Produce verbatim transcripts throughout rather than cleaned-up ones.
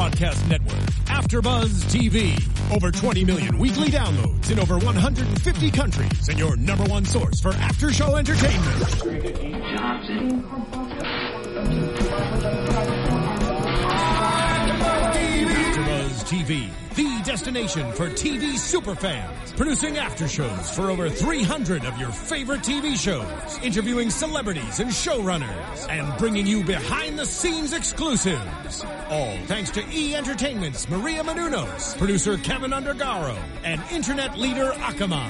broadcast network, AfterBuzz T V. Over twenty million weekly downloads in over one hundred fifty countries, and your number one source for after-show entertainment. AfterBuzz T V, the destination for T V superfans. Producing aftershows for over three hundred of your favorite T V shows. Interviewing celebrities and showrunners. And bringing you behind-the-scenes exclusives. All thanks to E! Entertainment's Maria Menounos, producer Kevin Undergaro, and internet leader Akamai.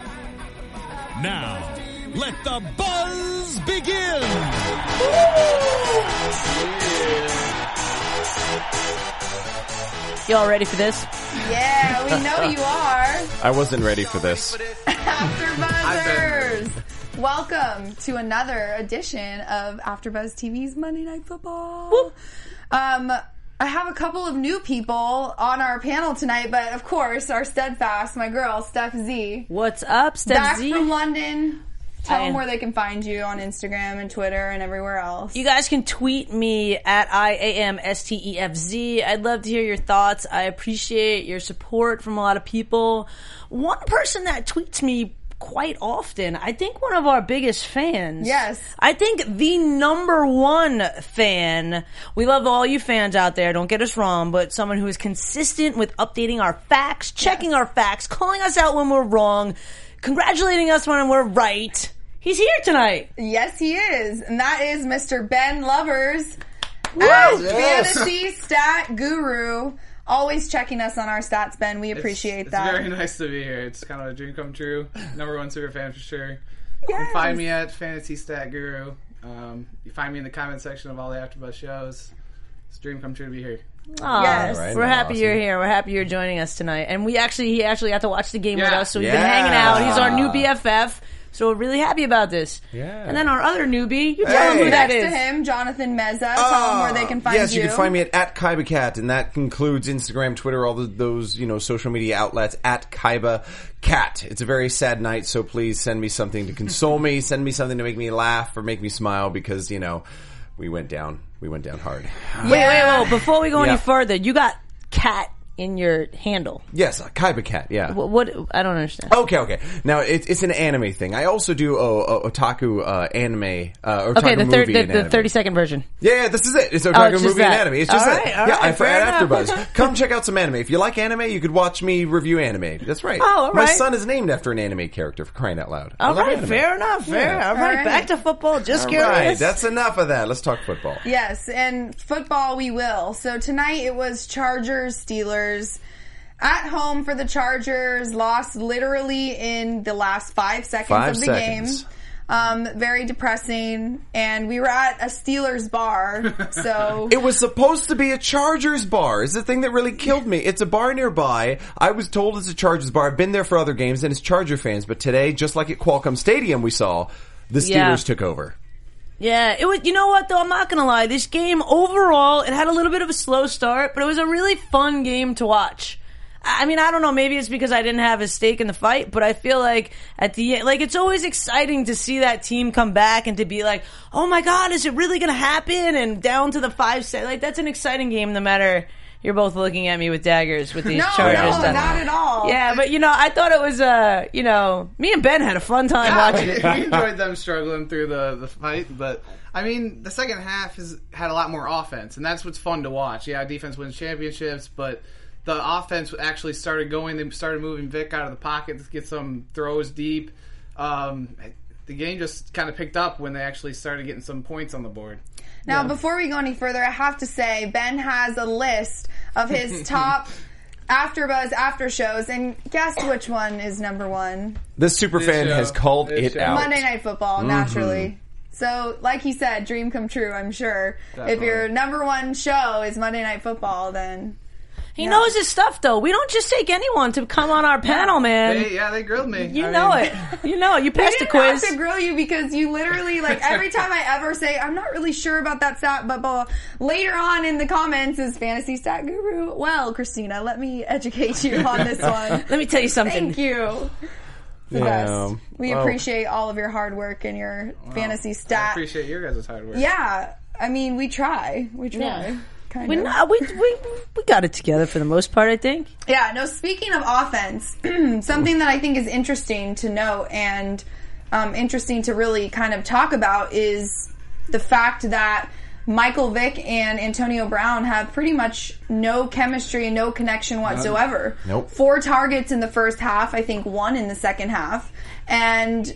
Now, let the buzz begin! Y'all ready for this? Yeah, we know you are. I wasn't ready for this. AfterBuzzers! Welcome to another edition of AfterBuzz T V's Monday Night Football. Whoop. Um, I have a couple of new people on our panel tonight, but of course, our Steadfast, my girl, Steph Z. What's up, Steph Back Z? from London. Tell I, them where they can find you on Instagram and Twitter and everywhere else. You guys can tweet me at I A M S T E F Z. I'd love to hear your thoughts. I appreciate your support from a lot of people. One person that tweets me quite often, I think one of our biggest fans. Yes. I think the number one fan. We love all you fans out there, don't get us wrong, but someone who is consistent with updating our facts, checking yes. our facts, calling us out when we're wrong, congratulating us when we're right. He's here tonight. Yes, he is. And that is Mister Ben Lovers, Woo! as Yes. Fantasy Stat Guru. Always checking us on our stats, Ben. We appreciate it's, that. It's very nice to be here. It's kind of a dream come true. Number one super fan for sure. Yes. You can find me at Fantasy Stat Guru. Um, you find me in the comment section of all the AfterBuzz shows. It's a dream come true to be here. Aw, Yes. Right, we're happy awesome. you're here. We're happy you're joining us tonight. And we actually, he actually got to watch the game with Yeah. us, so we've Yeah. been hanging out. He's our new B F F, so we're really happy about this. Yeah. And then our other newbie, you tell Hey. him who that Next is. to him, Jonathan Meza. Tell him where they can find yes, you. you can find me at, at Kaiba Cat, and that includes Instagram, Twitter, all the, those, you know, social media outlets, at Kaiba Cat. It's a very sad night, so please send me something to console me, send me something to make me laugh or make me smile, because, you know, we went down, we went down hard. Wait, wait, wait. Before we go Yeah. any further, you got cat in your handle. Yes, uh, Kaiba Cat, yeah. What, what? I don't understand. Okay, okay. Now, it, it's an anime thing. I also do uh, uh, otaku uh, anime, uh, otaku Okay, the, thir- movie the, and the anime. thirty second version. Yeah, yeah, this is it. It's Oh, otaku it's just movie and that. anime. It's just All it. right, all yeah, right, I for fair at enough. AfterBuzz. Come check out some anime. If you like anime, you could watch me review anime. That's right. Oh, all My right. son is named after an anime character, for crying out loud. I All love right, anime. fair enough. Fair. Yeah. All right, All right. back to football. Just All curious. right, that's enough of that. Let's talk football. Yes, and football we will. So tonight it was Chargers, Steelers. At home for the Chargers, lost literally in the last five seconds Five of the seconds. game. Um, very depressing. And we were at a Steelers bar, so... It was supposed to be a Chargers bar. Is the thing that really killed me. It's a bar nearby. I was told it's a Chargers bar. I've been there for other games, and it's Charger fans. But today, just like at Qualcomm Stadium we saw, the Steelers Yeah. took over. Yeah, it was. You know what, though? I'm not gonna lie. This game overall, it had a little bit of a slow start, but it was a really fun game to watch. I mean, I don't know. Maybe it's because I didn't have a stake in the fight, but I feel like at the end, like it's always exciting to see that team come back and to be like, "Oh my God, is it really gonna happen?" And down to the five set, like that's an exciting game. No matter you're both looking at me with daggers with these No, Chargers no, stuff. not at all. Yeah, but you know, I thought it was, uh, you know, me and Ben had a fun time watching we, it. we enjoyed them struggling through the, the fight, but I mean, the second half has had a lot more offense, and that's what's fun to watch. Yeah, defense wins championships, but the offense actually started going. They started moving Vic out of the pocket to get some throws deep. Um, the game just kind of picked up when they actually started getting some points on the board. Now, Yeah. before we go any further, I have to say, Ben has a list of his top AfterBuzz after shows, and guess which one is number one? This superfan This show. has called This it show. out. Monday Night Football, Mm-hmm. naturally. So, like he said, dream come true, I'm sure. Definitely. If your number one show is Monday Night Football, then... He knows his stuff, though. We don't just take anyone to come on our panel, man. They, yeah, they grilled me. You I know mean, it. You know it. You We passed the didn't have quiz. to grill you because you literally, like, every time I ever say, I'm not really sure about that stat, but blah, blah, later on in the comments is Fantasy Stat Guru. Well, Christina, let me educate you on this one. Let me tell you something. Thank you. The Yeah. best. We Well- appreciate all of your hard work and your fantasy I stat. appreciate your guys' hard work. Yeah. I mean, we try. We try. Yeah. kind We, of. no, we, we, we got it together for the most part, I think. Yeah, no, speaking of offense, something that I think is interesting to note and um, interesting to really kind of talk about is the fact that Michael Vick and Antonio Brown have pretty much no chemistry and no connection whatsoever. Nope. Four targets in the first half, I think one in the second half. And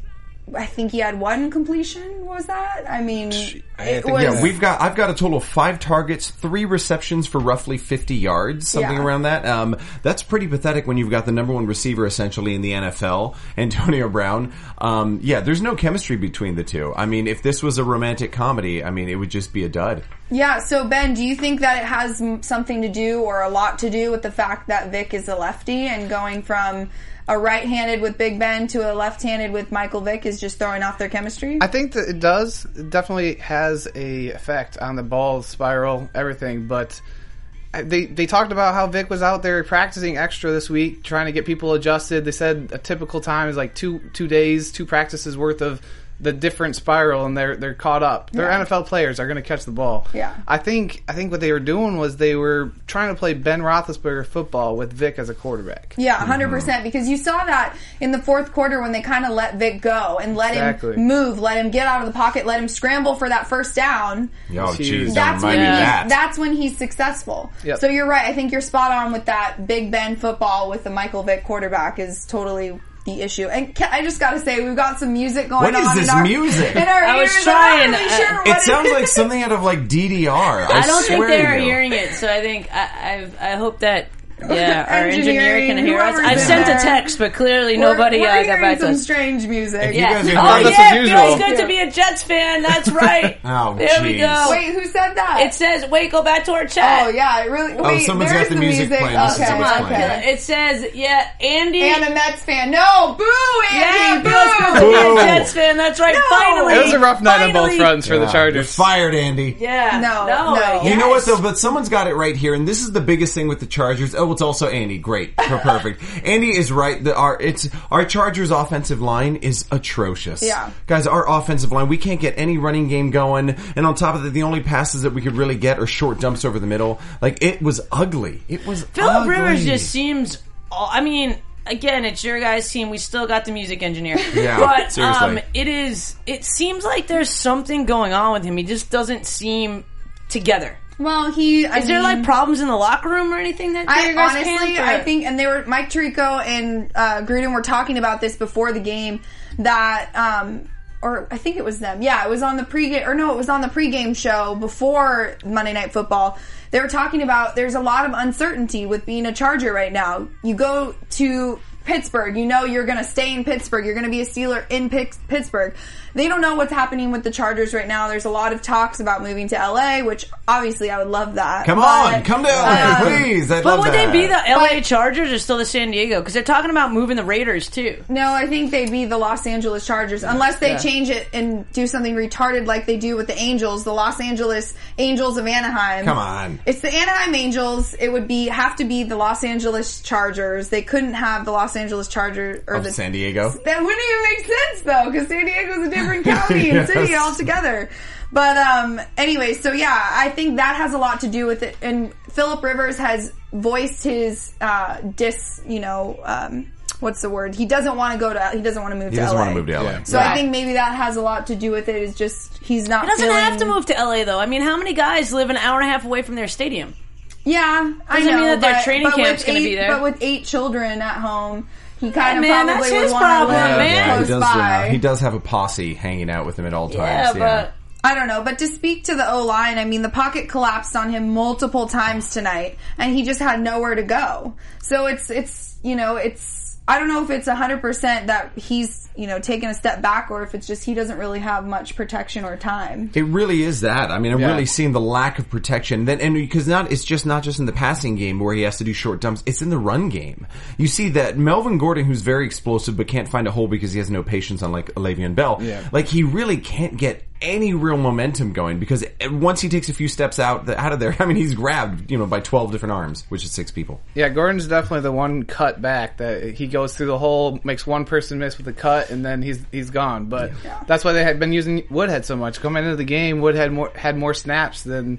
I think he had one completion, was that? I mean, it was... Yeah, we've got. I've got a total of five targets, three receptions for roughly fifty yards, something Yeah. around that. Um, that's pretty pathetic when you've got the number one receiver essentially in the N F L, Antonio Brown. Um, yeah, there's no chemistry between the two. I mean, if this was a romantic comedy, I mean, it would just be a dud. Yeah, so Ben, do you think that it has m- something to do or a lot to do with the fact that Vick is a lefty and going from a right-handed with Big Ben to a left-handed with Michael Vick is just throwing off their chemistry? I think that it does. It definitely has a effect on the ball spiral, everything. But they they talked about how Vic was out there practicing extra this week, trying to get people adjusted. They said a typical time is like two two days, two practices worth of the different spiral, and they're they're caught up. They're Yeah. N F L players, are going to catch the ball. Yeah. I think I think what they were doing was they were trying to play Ben Roethlisberger football with Vic as a quarterback. Yeah, one hundred percent. Because you saw that in the fourth quarter when they kind of let Vic go and let Exactly. him move, let him get out of the pocket, let him scramble for that first down. Oh, Huge. jeez, don't That's when remind me he's, of that. that's when he's successful. Yep. So you're right. I think you're spot on with that. Big Ben football with the Michael Vick quarterback is totally the issue. And Ke- I just got to say, we've got some music going What on. is this in our, music? In our I was ears. trying, I'm not really uh, sure what It sounds is. like something out of like D D R. I, I don't think swear they to are you. hearing it, so I think I I, I hope that yeah our Engineering, engineer can hear us. whoever's I in sent there. a text, but clearly We're- nobody we're uh, got hearing back to some us. strange music. If you Yeah. guys are Oh business yeah, as it usual. feels good to be a Jets fan. That's right. Oh, there we jeez. go. Wait, who said that? It says, "Wait, go back to our chat." Oh yeah, it really. Wait, someone's there's got the music playing. Okay, This is what's okay. playing. It says, "Yeah, Andy." And a Mets fan. No, boo, yeah, Andy, feels good to boo. be a Boo. Jets fan. That's right. No. Finally, It was a rough night on both Finally. fronts for the Yeah, Chargers. You're fired, Andy. Yeah. No, No. no. You know what yes. though? But someone's got it right here, and this is the biggest thing with the Chargers. Oh, it's also Andy. Great, per- perfect. Andy is right. The, our it's our Chargers' offensive line is atrocious. Yeah. Guys, our offensive line, we can't get any running game going, and on top of that, the only passes that we could really get are short dumps over the middle. Like it was ugly. It was Philip ugly. Rivers just seems. I mean, again, it's your guys' team. We still got the music engineer. Yeah, but seriously. um, it is. It seems like there's something going on with him. He just doesn't seem together. Well, he. I Is there mean, like problems in the locker room or anything that I your guys honestly, can't, or- I think, and they were Mike Tirico and uh, Gruden were talking about this before the game. That, um, or I think it was them. Yeah, it was on the pregame, or no, it was on the pregame show before Monday Night Football. They were talking about there's a lot of uncertainty with being a Charger right now. You go to Pittsburgh, you know you're going to stay in Pittsburgh. You're going to be a Steeler in Pitts- Pittsburgh. They don't know what's happening with the Chargers right now. There's a lot of talks about moving to L A, which obviously I would love that. Come But, on, come to L A, um, please. I'd But love would that. they be the L A But- Chargers or still the San Diego? Because they're talking about moving the Raiders too. No, I think they'd be the Los Angeles Chargers, unless they Yeah. change it and do something retarded like they do with the Angels, the Los Angeles Angels of Anaheim. Come on. It's the Anaheim Angels. It would be have to be the Los Angeles Chargers. They couldn't have the Los Angeles Chargers or Of the San Diego. That wouldn't even make sense though, because San Diego's a different county Yes. and city altogether. But um, anyway, so yeah, I think that has a lot to do with it. And Philip Rivers has voiced his uh, dis, you know, um, what's the word? He doesn't want to go to. He doesn't want to move He to doesn't L A. want to move to L A. Yeah. So I think maybe that has a lot to do with it. Is just he's not. He doesn't feeling, have to move to L A though. I mean, how many guys live an hour and a half away from their stadium? Yeah, I Doesn't know. mean that their but, training but camp's with gonna eight, be there. But with eight children at home, he kind of man, probably that's would his want to problem, live man. Yeah, he close does. by. Uh, he does have a posse hanging out with him at all times. Yeah, but I don't know, but to speak to the O-line, I mean, the pocket collapsed on him multiple times tonight, and he just had nowhere to go. So it's, it's, you know, it's, I don't know if it's one hundred percent that he's, you know, taking a step back, or if it's just he doesn't really have much protection or time. It really is that. I mean, I'm Yeah. really seeing the lack of protection. Then, and because not, it's just not just in the passing game where he has to do short dumps. It's in the run game. You see that Melvin Gordon, who's very explosive but can't find a hole because he has no patience, unlike Le'Veon Bell. Yeah. Like he really can't get any real momentum going because once he takes a few steps out out of there, I mean, he's grabbed, you know, by twelve different arms, which is six people. Yeah, Gordon's definitely the one cut back that he goes through the hole, makes one person miss with a cut, and then he's he's gone. But that's why they had been using Woodhead so much. Coming into the game, Woodhead more, had more snaps than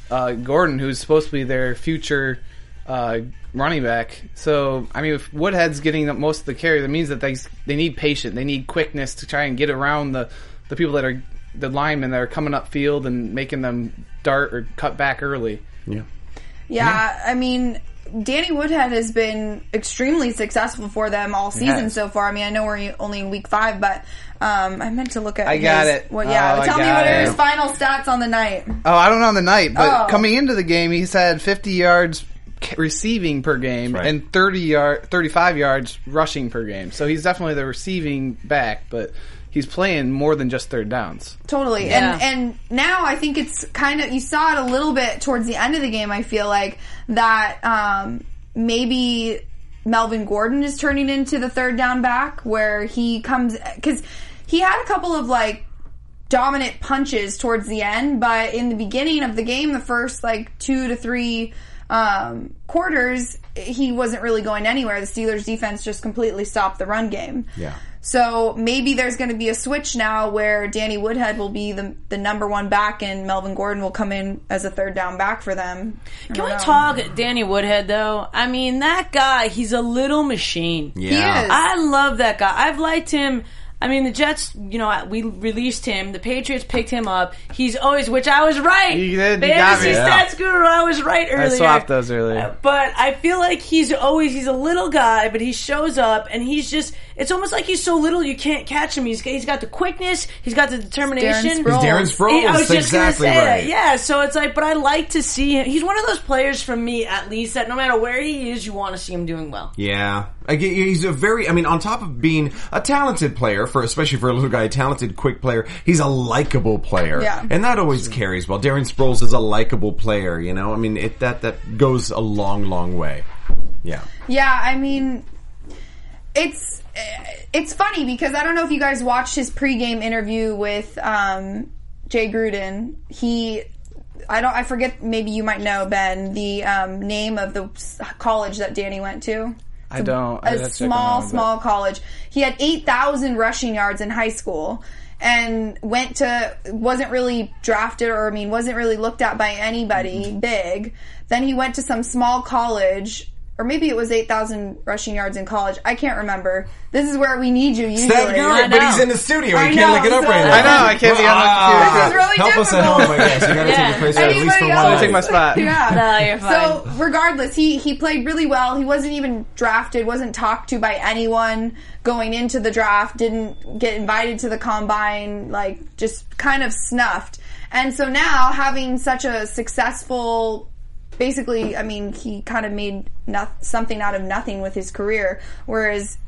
uh, Gordon, who's supposed to be their future uh, running back. So, I mean, if Woodhead's getting most of the carry, that means that they they need patience. They need quickness to try and get around the, the people that are the linemen that are coming up field and making them dart or cut back early. Yeah. Yeah, I mean, Danny Woodhead has been extremely successul for them all season Yes. so far. I mean, I know we're only in week five, but um, I meant to look at I his, got it. Well, yeah, Oh, I tell me got what are it. his final stats on the night. Oh, I don't know on the night, but Oh. coming into the game, he's had fifty yards ca- receiving per game Right. and thirty yard, thirty-five yards rushing per game. So he's definitely the receiving back, but he's playing more than just third downs. Totally. Yeah. And and now I think it's kind of, you saw it a little bit towards the end of the game, I feel like, that um, maybe Melvin Gordon is turning into the third down back, where he comes, because he had a couple of like dominant punches towards the end, but in the beginning of the game, the first like two to three um, quarters, he wasn't really going anywhere. The Steelers defense just completely stopped the run game. Yeah. So maybe there's going to be a switch now where Danny Woodhead will be the the number one back and Melvin Gordon will come in as a third down back for them. I Can don't we know. talk Danny Woodhead, though? I mean, that guy, he's a little machine. Yeah. He is. I love that guy. I've liked him. I mean, the Jets, you know, we released him. The Patriots picked him up. He's always, which I was right. You did. You Fantasy got me. stats guru, I was right earlier. I swapped those earlier. But I feel like he's always, he's a little guy, but he shows up and he's just, it's almost like he's so little you can't catch him. He's, he's got the quickness, he's got the determination. Darren Sproles. Darren Sproles, I was just exactly gonna say right. that. Yeah, so it's like, but I like to see him. He's one of those players for me, at least, that no matter where he is, you want to see him doing well. Yeah. Again, he's a very, I mean, on top of being a talented player, for especially for a little guy, a talented, quick player, he's a likable player. Yeah. And that always carries well. Darren Sproles is a likable player, you know? I mean, it, that, that goes a long, long way. Yeah. Yeah, I mean, it's it's funny because I don't know if you guys watched his pregame interview with um, Jay Gruden. He, I don't, I forget. Maybe you might know, Ben, the um, name of the college that Danny went to. I don't. I'd A have to check small, on that, but- small college. He had eight thousand rushing yards in high school and went to, wasn't really drafted or, I mean, wasn't really looked at by anybody Mm-hmm. big. Then he went to some small college, or maybe it was eight thousand rushing yards in college. I can't remember. This is where we need you usually. Stat guru, I but know. he's in the studio. I He can't know, look it up so- right now. I know, I can't be on the computer. This is really Help us at difficult. home, I guess. You gotta Yeah. take your place at least Anybody for one else? I'll night. take my spot. Yeah. No, you're fine. So regardless, he he played really well. He wasn't even drafted, wasn't talked to by anyone going into the draft, didn't get invited to the combine, like just kind of snuffed. And so now having such a successful, basically, I mean, he kind of made no, something out of nothing with his career, whereas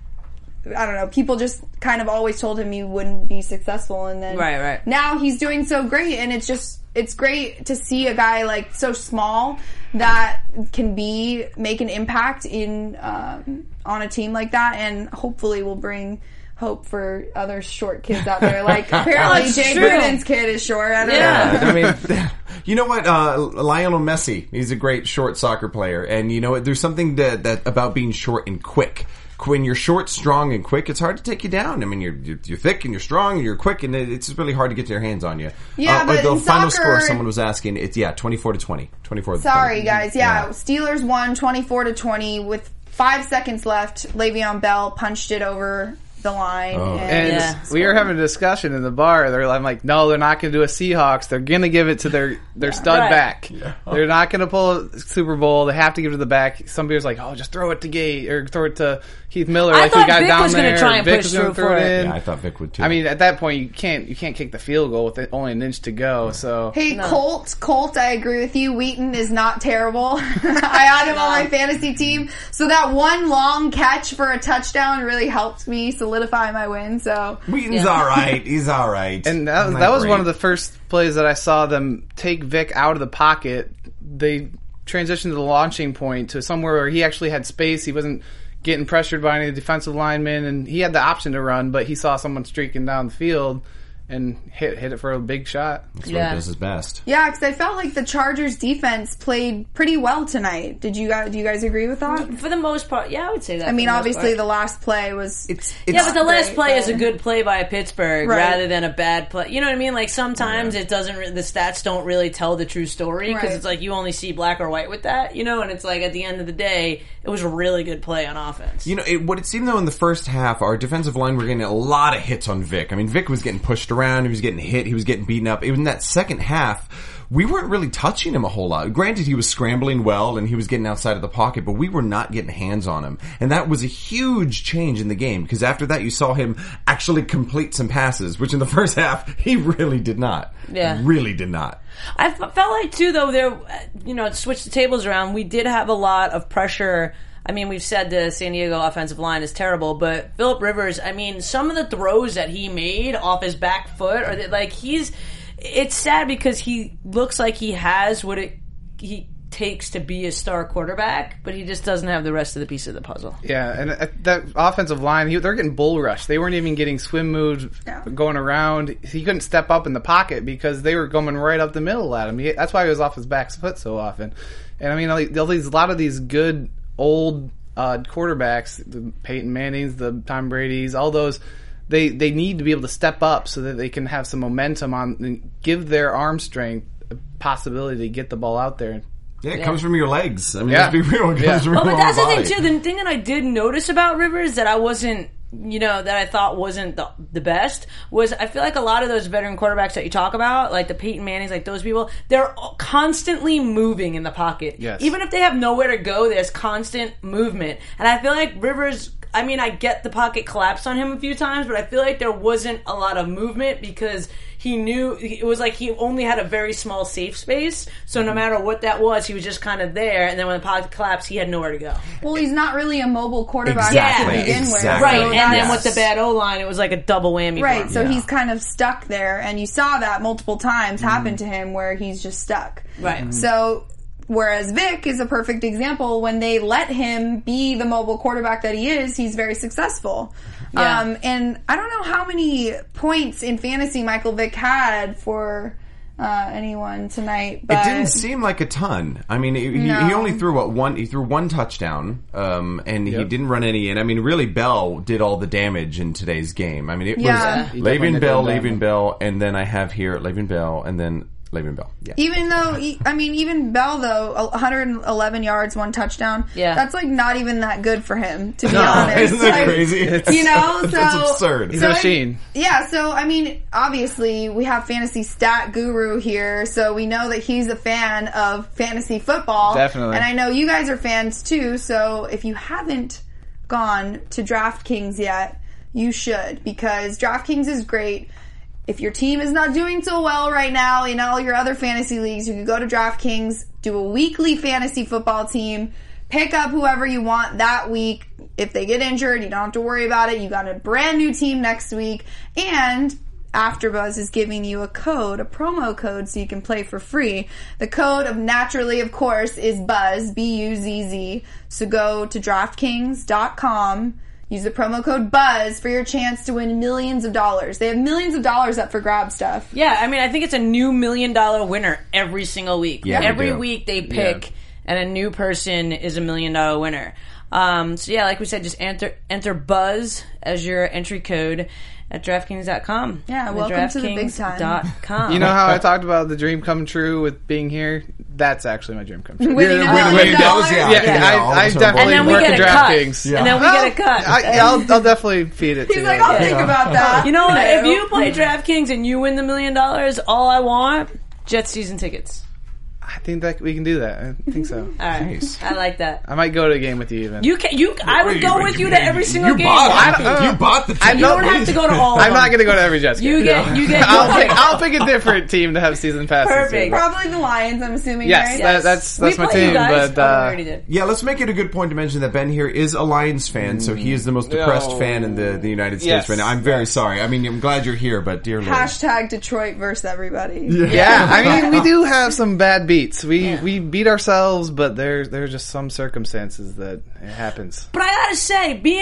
I don't know, people just kind of always told him he wouldn't be successful, and then Right, right. now he's doing so great, and it's just it's great to see a guy like so small that can be make an impact in um, on a team like that, and hopefully will bring hope for other short kids out there. Like apparently That's Jay true. Gruden's kid is short. I don't Yeah. know. I mean, you know what? Uh, Lionel Messi, he's a great short soccer player, and you know what? There's something that, that about being short and quick. When you're short, strong, and quick, it's hard to take you down. I mean, you're you're, you're thick and you're strong and you're quick, and it, it's really hard to get your hands on you. Yeah, uh, but the in final soccer- score, someone was asking, it's yeah, twenty-four to twenty, twenty-four. to Sorry, twenty. guys. Yeah, Steelers won twenty-four to twenty with five seconds left. Le'Veon Bell punched it over the line. Oh. and, And Yeah. we were having a discussion in the bar. They're I'm like, no, they're not going to do a Seahawks. They're going to give it to their, their stud Right. back. They're not going to pull a Super Bowl. They have to give it to the back. Some people's like, oh, just throw it to Gate or throw it to Heath Miller. I like thought we got Vic down was gonna there. try and Vic push was gonna through throw for it it. in. Yeah, I thought Vic would too. I mean, at that point, you can't you can't kick the field goal with it, only an inch to go. So Hey, Colt, Colt, I agree with you. Wheaton is not terrible. I had him on my fantasy team. So that one long catch for a touchdown really helped me solidify my win. So Wheaton's Yeah. all right. He's all right. And that, He's not that was great. one of the first plays that I saw them take Vic out of the pocket. They transitioned the launching point to somewhere where he actually had space. He wasn't getting pressured by any defensive linemen, and he had the option to run, but he saw someone streaking down the field, and hit hit it for a big shot. That's what Yeah. he does his best. Yeah, because I felt like the Chargers defense played pretty well tonight. Did you guys? Do you guys agree with that? For the most part, yeah, I would say that. I mean, for the most obviously part. the last play was. It's, Yeah, but the last great, play is but- a good play by Pittsburgh Right. rather than a bad play. You know what I mean? Like sometimes it doesn't. Re- the stats don't really tell the true story because Right. it's like you only see black or white with that. You know, and it's like at the end of the day, it was a really good play on offense. You know, it, what it seemed though in the first half, our defensive line were getting a lot of hits on Vic. I mean, Vic was getting pushed around, he was getting hit, he was getting beaten up. Even in that second half, we weren't really touching him a whole lot. Granted, he was scrambling well and he was getting outside of the pocket, but we were not getting hands on him. And that was a huge change in the game because after that you saw him actually complete some passes, which in the first half, he really did not. Yeah. Really did not. I f- felt like too, though. There, you know, to switch the tables around, we did have a lot of pressure. I mean, we've said the San Diego offensive line is terrible, but Phillip Rivers, I mean, some of the throws that he made off his back foot, or that, like he's, it's sad because he looks like he has what it he takes to be a star quarterback, but he just doesn't have the rest of the piece of the puzzle. Yeah, and uh, that offensive line, he, they're getting bull rushed. They weren't even getting swim moves Yeah. going around. He couldn't step up in the pocket because they were going right up the middle at him. He, that's why he was off his back foot so often. And I mean, all these, a lot of these good old uh, quarterbacks, the Peyton Mannings, the Tom Brady's, all those, they, they need to be able to step up so that they can have some momentum on and give their arm strength a possibility to get the ball out there. Yeah, it Yeah. comes from your legs. I mean, Yeah. let's be real. It comes Yeah. from Well, your but that's the whole thing body. too. The thing that I did notice about Rivers that I wasn't, you know, that I thought wasn't the, the best was I feel like a lot of those veteran quarterbacks that you talk about, like the Peyton Mannings, like those people, they're constantly moving in the pocket. Yes. Even if they have nowhere to go, there's constant movement. And I feel like Rivers, I mean, I get the pocket collapsed on him a few times, but I feel like there wasn't a lot of movement because he knew it was like he only had a very small safe space. So no matter what that was, he was just kind of there. And then when the pocket collapsed, he had nowhere to go. Well, he's not really a mobile quarterback Exactly, to begin with. exactly. Right, So and that's- then with the bad O line, it was like a double whammy. for Right, him. so Yeah. he's kind of stuck there, and you saw that multiple times happen to him where he's just stuck. Right. So, whereas Vic is a perfect example. When they let him be the mobile quarterback that he is, he's very successful. Yeah. Um, and I don't know how many points in fantasy Michael Vick had for uh, anyone tonight, but It didn't seem like a ton. I mean, he, No. he only threw what one. He threw one touchdown, um, and he Yep. didn't run any in. I mean, really, Bell did all the damage in today's game. I mean, it Yeah. was He definitely Le'Veon did Bell, the damage. Le'Veon Bell, and then I have here Le'Veon Bell, and then Le'Veon Bell. Yeah. even though, he- I mean, even Bell though, one hundred eleven yards, one touchdown. Yeah. That's like not even that good for him, to be No, honest. isn't that Like, crazy? You know, so That's absurd. He's So a I- machine. Yeah, so I mean, obviously we have fantasy stat guru here, so we know that he's a fan of fantasy football. Definitely. And I know you guys are fans too, so if you haven't gone to DraftKings yet, you should, because DraftKings is great. If your team is not doing so well right now in all your other fantasy leagues, you can go to DraftKings, do a weekly fantasy football team, pick up whoever you want that week. If they get injured, you don't have to worry about it. You got a brand new team next week. And AfterBuzz is giving you a code, a promo code, so you can play for free. The code of naturally, of course, is BUZZ, B U Z Z. So go to DraftKings dot com. Use the promo code BUZZ for your chance to win millions of dollars. They have millions of dollars up for grab stuff. Yeah, I mean, I think it's a new million dollar winner every single week. Yeah, they every do. week they pick, and a new person is a million dollar winner. Um, so yeah, like we said, just enter enter BUZZ as your entry code at DraftKings dot com. Yeah, welcome to the big time. Dot com. You know how I talked about the dream come true with being here? That's actually my dream come true. Winning a Yeah, million winning dollars. dollars, yeah. Yeah, Yeah, all I, of I a sudden. definitely And then we work get at a cut. DraftKings. And then we Well, get a cut. I, I'll, I'll definitely feed it to He's you. like, I'll think about that. You know what? No. If you play DraftKings and you win the million dollars, all I want, Jets season tickets. I think that we can do that. I think so. All right, Nice. I like that. I might go to a game with you even. You can. You. I would Wait, go wait, with you to every single you game. Bought, I don't- you bought the I ticket. You don't have to go to all. Of I'm them. not going to go to every Jets game. You get. You get. I'll pick. I'll pick a different team to have season passes. Perfect. to. Probably the Lions, I'm assuming, Yes, right? that- that's that's we my play you team. guys. But Oh, we uh, already did. Yeah, let's make it a good point to mention that Ben here is a Lions fan, so he is the most depressed No. fan in the, the United States Yes. right now. I'm very sorry. I mean, I'm glad you're here, but dear Lord. Hashtag Detroit versus everybody. yeah, I mean, we do have some bad beats. We Yeah. we beat ourselves, but there there's just some circumstances that it happens. But I gotta say, being a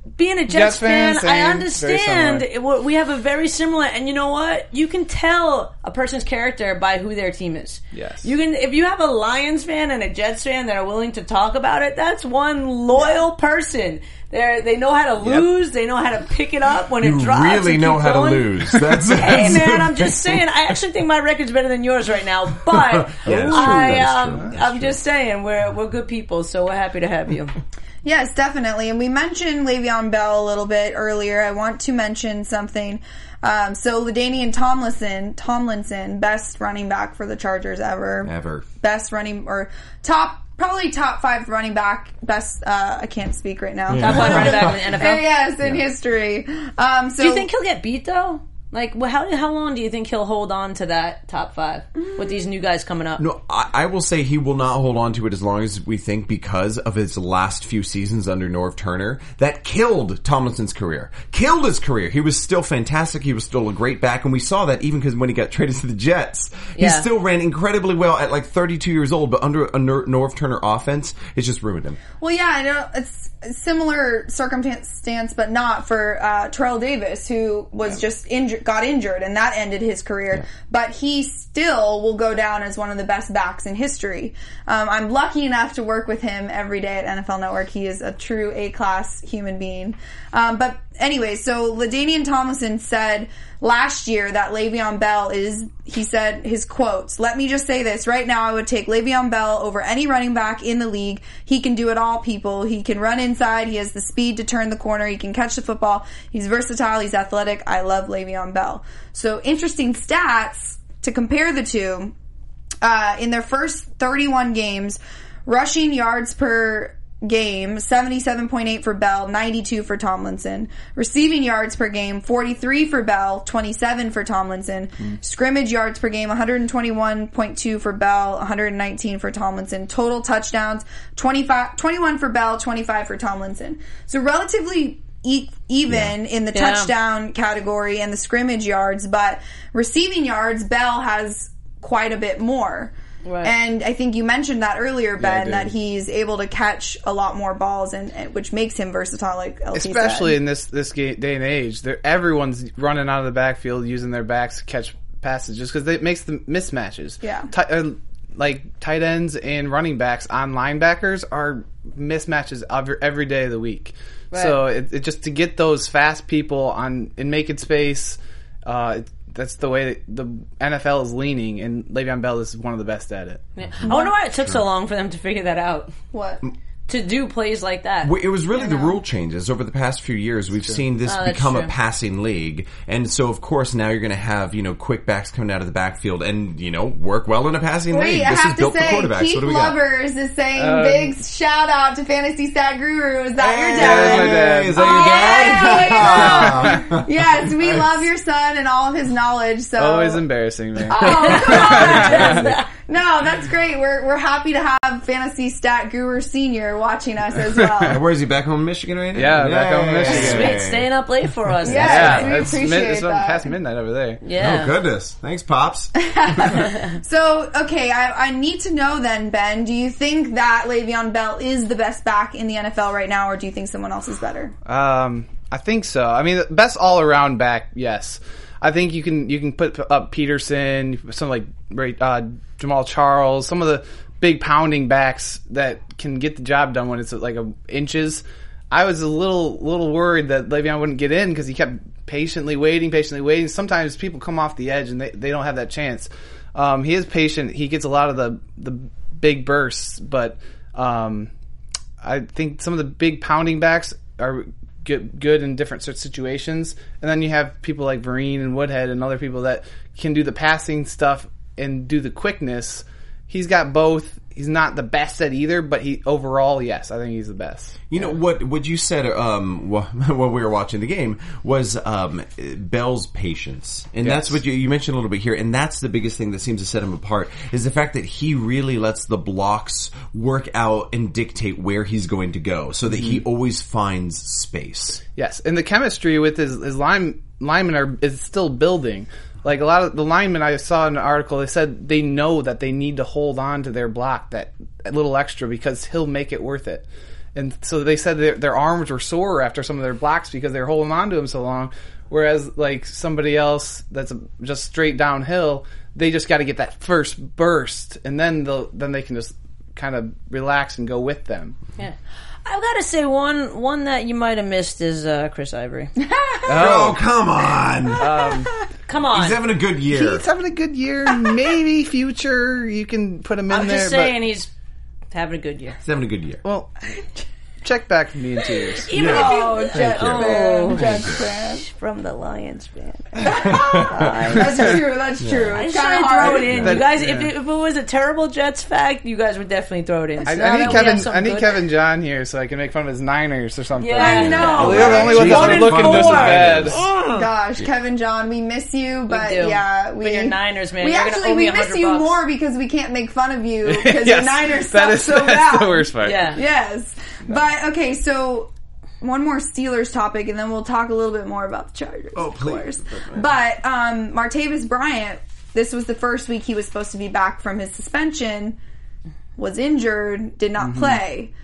being a Jets, Jets fan, fan, I same. understand. Very It- we have a very similar, and you know what? You can tell a person's character by who their team is. Yes. You can, if you have a Lions fan and a Jets fan that are willing to talk about it, that's one loyal person. They they know how to lose. They know how to pick it up when You it drops. really and know keep how going. to lose. That's, Hey that's man, I'm just saying. I actually think my record's better than yours right now, but Yeah, that's true. I, That's um, true. That's I'm just saying we're we're good people, so we're happy to have you. Yes, definitely. And we mentioned Le'Veon Bell a little bit earlier. I want to mention something. Um, so LaDainian Tomlinson, Tomlinson, best running back for the Chargers ever. Ever. Best running, or top, probably top five running back. Best, uh, I can't speak right now. Top five running back in the N F L. Yes, in history. Um, so Do you think he'll get beat though? Like, well, how how long do you think he'll hold on to that top five with these new guys coming up? No, I, I will say he will not hold on to it as long as we think, because of his last few seasons under Norv Turner that killed Tomlinson's career. Killed his career. He was still fantastic. He was still a great back, and we saw that even because when he got traded to the Jets, he Yeah. still ran incredibly well at like thirty-two years old, but under a Nor- Norv Turner offense, it just ruined him. Well, yeah, I know it's a similar circumstance, but not for uh, Terrell Davis, who was just injured, got injured, and that ended his career. Yeah. But he still will go down as one of the best backs in history. Um, I'm lucky enough to work with him every day at N F L Network. He is a true A-class human being. Um, but anyway, so LaDainian Tomlinson said last year that Le'Veon Bell is, he said his quotes, "Let me just say this, right now I would take Le'Veon Bell over any running back in the league. He can do it all, people. He can run inside. He has the speed to turn the corner. He can catch the football. He's versatile. He's athletic. I love Le'Veon Bell." So interesting stats to compare the two. Uh, in their first thirty-one games, rushing yards per game, seventy-seven point eight for Bell, ninety-two for Tomlinson. Receiving yards per game, forty-three for Bell, twenty-seven for Tomlinson. Mm. Scrimmage yards per game, one twenty-one point two for Bell, one nineteen for Tomlinson. Total touchdowns, twenty-five, twenty-one for Bell, twenty-five for Tomlinson. So relatively e- even yeah. in the Yeah. touchdown category and the scrimmage yards, but receiving yards, Bell has quite a bit more. Right. And I think you mentioned that earlier, Ben, yeah, that he's able to catch a lot more balls, and, and which makes him versatile, like L T Especially said. in this this ga- day and age, everyone's running out of the backfield using their backs to catch passes, just because it makes the mismatches. Yeah. Ti- uh, like tight ends and running backs on linebackers are mismatches every, every day of the week. Right. So it, it just to get those fast people on and making space. Uh, it, That's the way that the N F L is leaning, and Le'Veon Bell is one of the best at it. Yeah. I wonder why it took so long for them to figure that out. What? To do plays like that. It was really the rule changes over the past few years. We've seen this Oh, that's become a true. passing league, and so of course now you're going to have you know quick backs coming out of the backfield and you know work well in a passing Wait, league. I This have is to built say, for quarterbacks. Keith What do we got? Lovers is saying Um, big shout out to Fantasy Stat Guru. Is that your Hey, dad? my dad. Is that Oh, your dad? Yes, we love your son and all of his knowledge. So Always embarrassing me. Oh, come on. No, that's great. We're we're happy to have Fantasy Stat Guru Senior watching us as well. Where is he? Back home in Michigan right now? Yeah, back home in Yay. Michigan. Sweet, staying up late for us. Yeah. That's we right. it's, appreciate mid- it's that. past midnight over there. Yeah. Oh goodness! Thanks, pops. So, okay, I, I need to know then, Ben, do you think that Le'Veon Bell is the best back in the N F L right now, or do you think someone else is better? Um, I think so. I mean, the best all around back, yes. I think you can you can put up Peterson, some like uh, Jamal Charles, some of the big pounding backs that can get the job done when it's like a inches. I was a little little worried that Le'Veon wouldn't get in because he kept patiently waiting, patiently waiting. Sometimes people come off the edge and they, they don't have that chance. Um, he is patient. He gets a lot of the the big bursts, but um, I think some of the big pounding backs are good, good in different sorts of situations. And then you have people like Vereen and Woodhead and other people that can do the passing stuff and do the quickness. He's got both. He's not the best at either, but he overall, yes, I think he's the best. You know what? What you said um, when we were watching the game was um, Bell's patience, and Yes. that's what you, you mentioned a little bit here. And that's the biggest thing that seems to set him apart is the fact that he really lets the blocks work out and dictate where he's going to go, so that he always finds space. Yes, and the chemistry with his his line linemen are is still building. Like a lot of the linemen I saw in an article, they said they know that they need to hold on to their block that little extra because he'll make it worth it. And so they said their, their arms were sore after some of their blocks because they were holding on to him so long. Whereas, like, somebody else that's just straight downhill, they just got to get that first burst, and then they'll then they can just kind of relax and go with them. Yeah. I've got to say, one one that you might have missed is uh, Chris Ivory. Oh, come on. Um, Come on. He's having a good year. He's having a good year. Maybe future, you can put him in I'm there. just saying but, he's having a good year. He's having a good year. well, check back with me in two years. Even Oh, if you... Jets you. fan, Oh. Jets fan. From the Lions fan. That's true. That's true. I It's just kind trying of to throw hard. it in. That- You guys, yeah. if, it, if it was a terrible Jets fact, you guys would definitely throw it in. I, So I now need that we have Kevin. something I need good- Kevin John here so I can make fun of his Niners or something. Yeah. I know. They're the only ones that One are and looking just as four. bad. Gosh, Kevin John, we miss you, but do. yeah, we. But you're Niners, man. We You're gonna actually owe me we a miss hundred you bucks. more because we can't make fun of you because Yes, the Niners that suck is so that's bad. the worst part. Yeah. Yes, but okay, so one more Steelers topic, and then we'll talk a little bit more about the Chargers, Oh, of please. course. But um, Martavis Bryant, this was the first week he was supposed to be back from his suspension, was injured, did not Mm-hmm. play.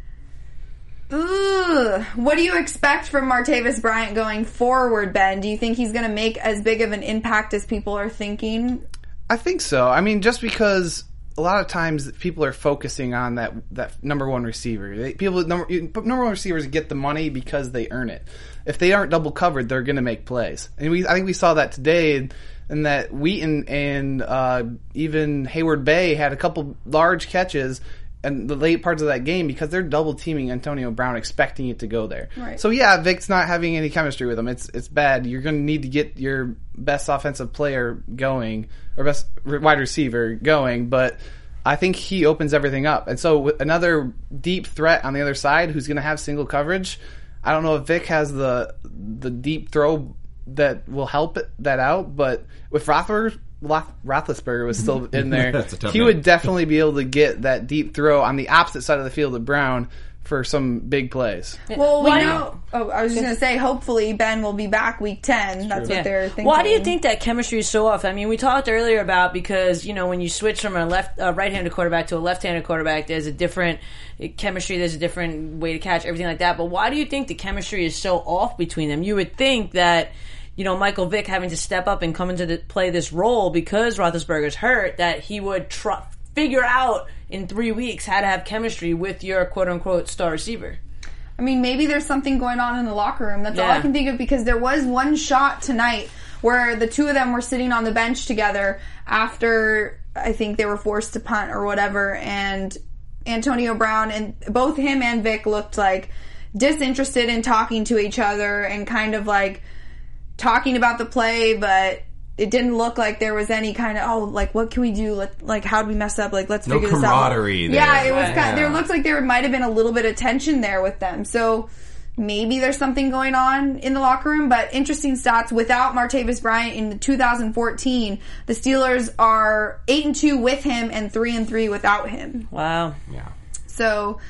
Ugh. What do you expect from Martavis Bryant going forward, Ben? Do you think he's going to make as big of an impact as people are thinking? I think so. I mean, just because a lot of times people are focusing on that that number one receiver. They, people number number one receivers get the money because they earn it. If they aren't double covered, they're going to make plays. And we I think we saw that today. And, and that Wheaton and uh, even Hayward Bay had a couple large catches in the late parts of that game because they're double teaming Antonio Brown, expecting it to go there. Right. So yeah, Vic's not having any chemistry with him. It's it's bad. You're going to need to get your best offensive player going or best wide receiver going, but I think he opens everything up. And so with another deep threat on the other side who's going to have single coverage, I don't know if Vic has the the deep throw that will help it, that out, but with Roethlisberger, Roethlisberger was still in there, That's a tough he name. would definitely be able to get that deep throw on the opposite side of the field of Brown for some big plays. Well, we Why- know. Oh, I was just going to say, hopefully Ben will be back week ten. That's what Yeah. they're thinking. Why do you think that chemistry is so off? I mean, we talked earlier about because you know when you switch from a left uh, right-handed quarterback to a left-handed quarterback, there's a different chemistry, there's a different way to catch everything like that. But why do you think the chemistry is so off between them? You would think that you know Michael Vick having to step up and come into the, play this role because Roethlisberger's hurt, that he would try, figure out in three weeks how to have chemistry with your quote-unquote star receiver. I mean, maybe there's something going on in the locker room. That's all Yeah. I can think of because there was one shot tonight where the two of them were sitting on the bench together after I think they were forced to punt or whatever, and Antonio Brown and both him and Vic looked like disinterested in talking to each other and kind of like talking about the play, but it didn't look like there was any kind of, oh, like, what can we do? Let, like, how did we mess up? Like, let's No figure this out. camaraderie there. Yeah, it was Right. kind Yeah. there looks like there might have been a little bit of tension there with them. So maybe there's something going on in the locker room, but interesting stats. Without Martavis Bryant in two thousand fourteen, the Steelers are eight and two with him and three and three without him. Wow. Yeah. So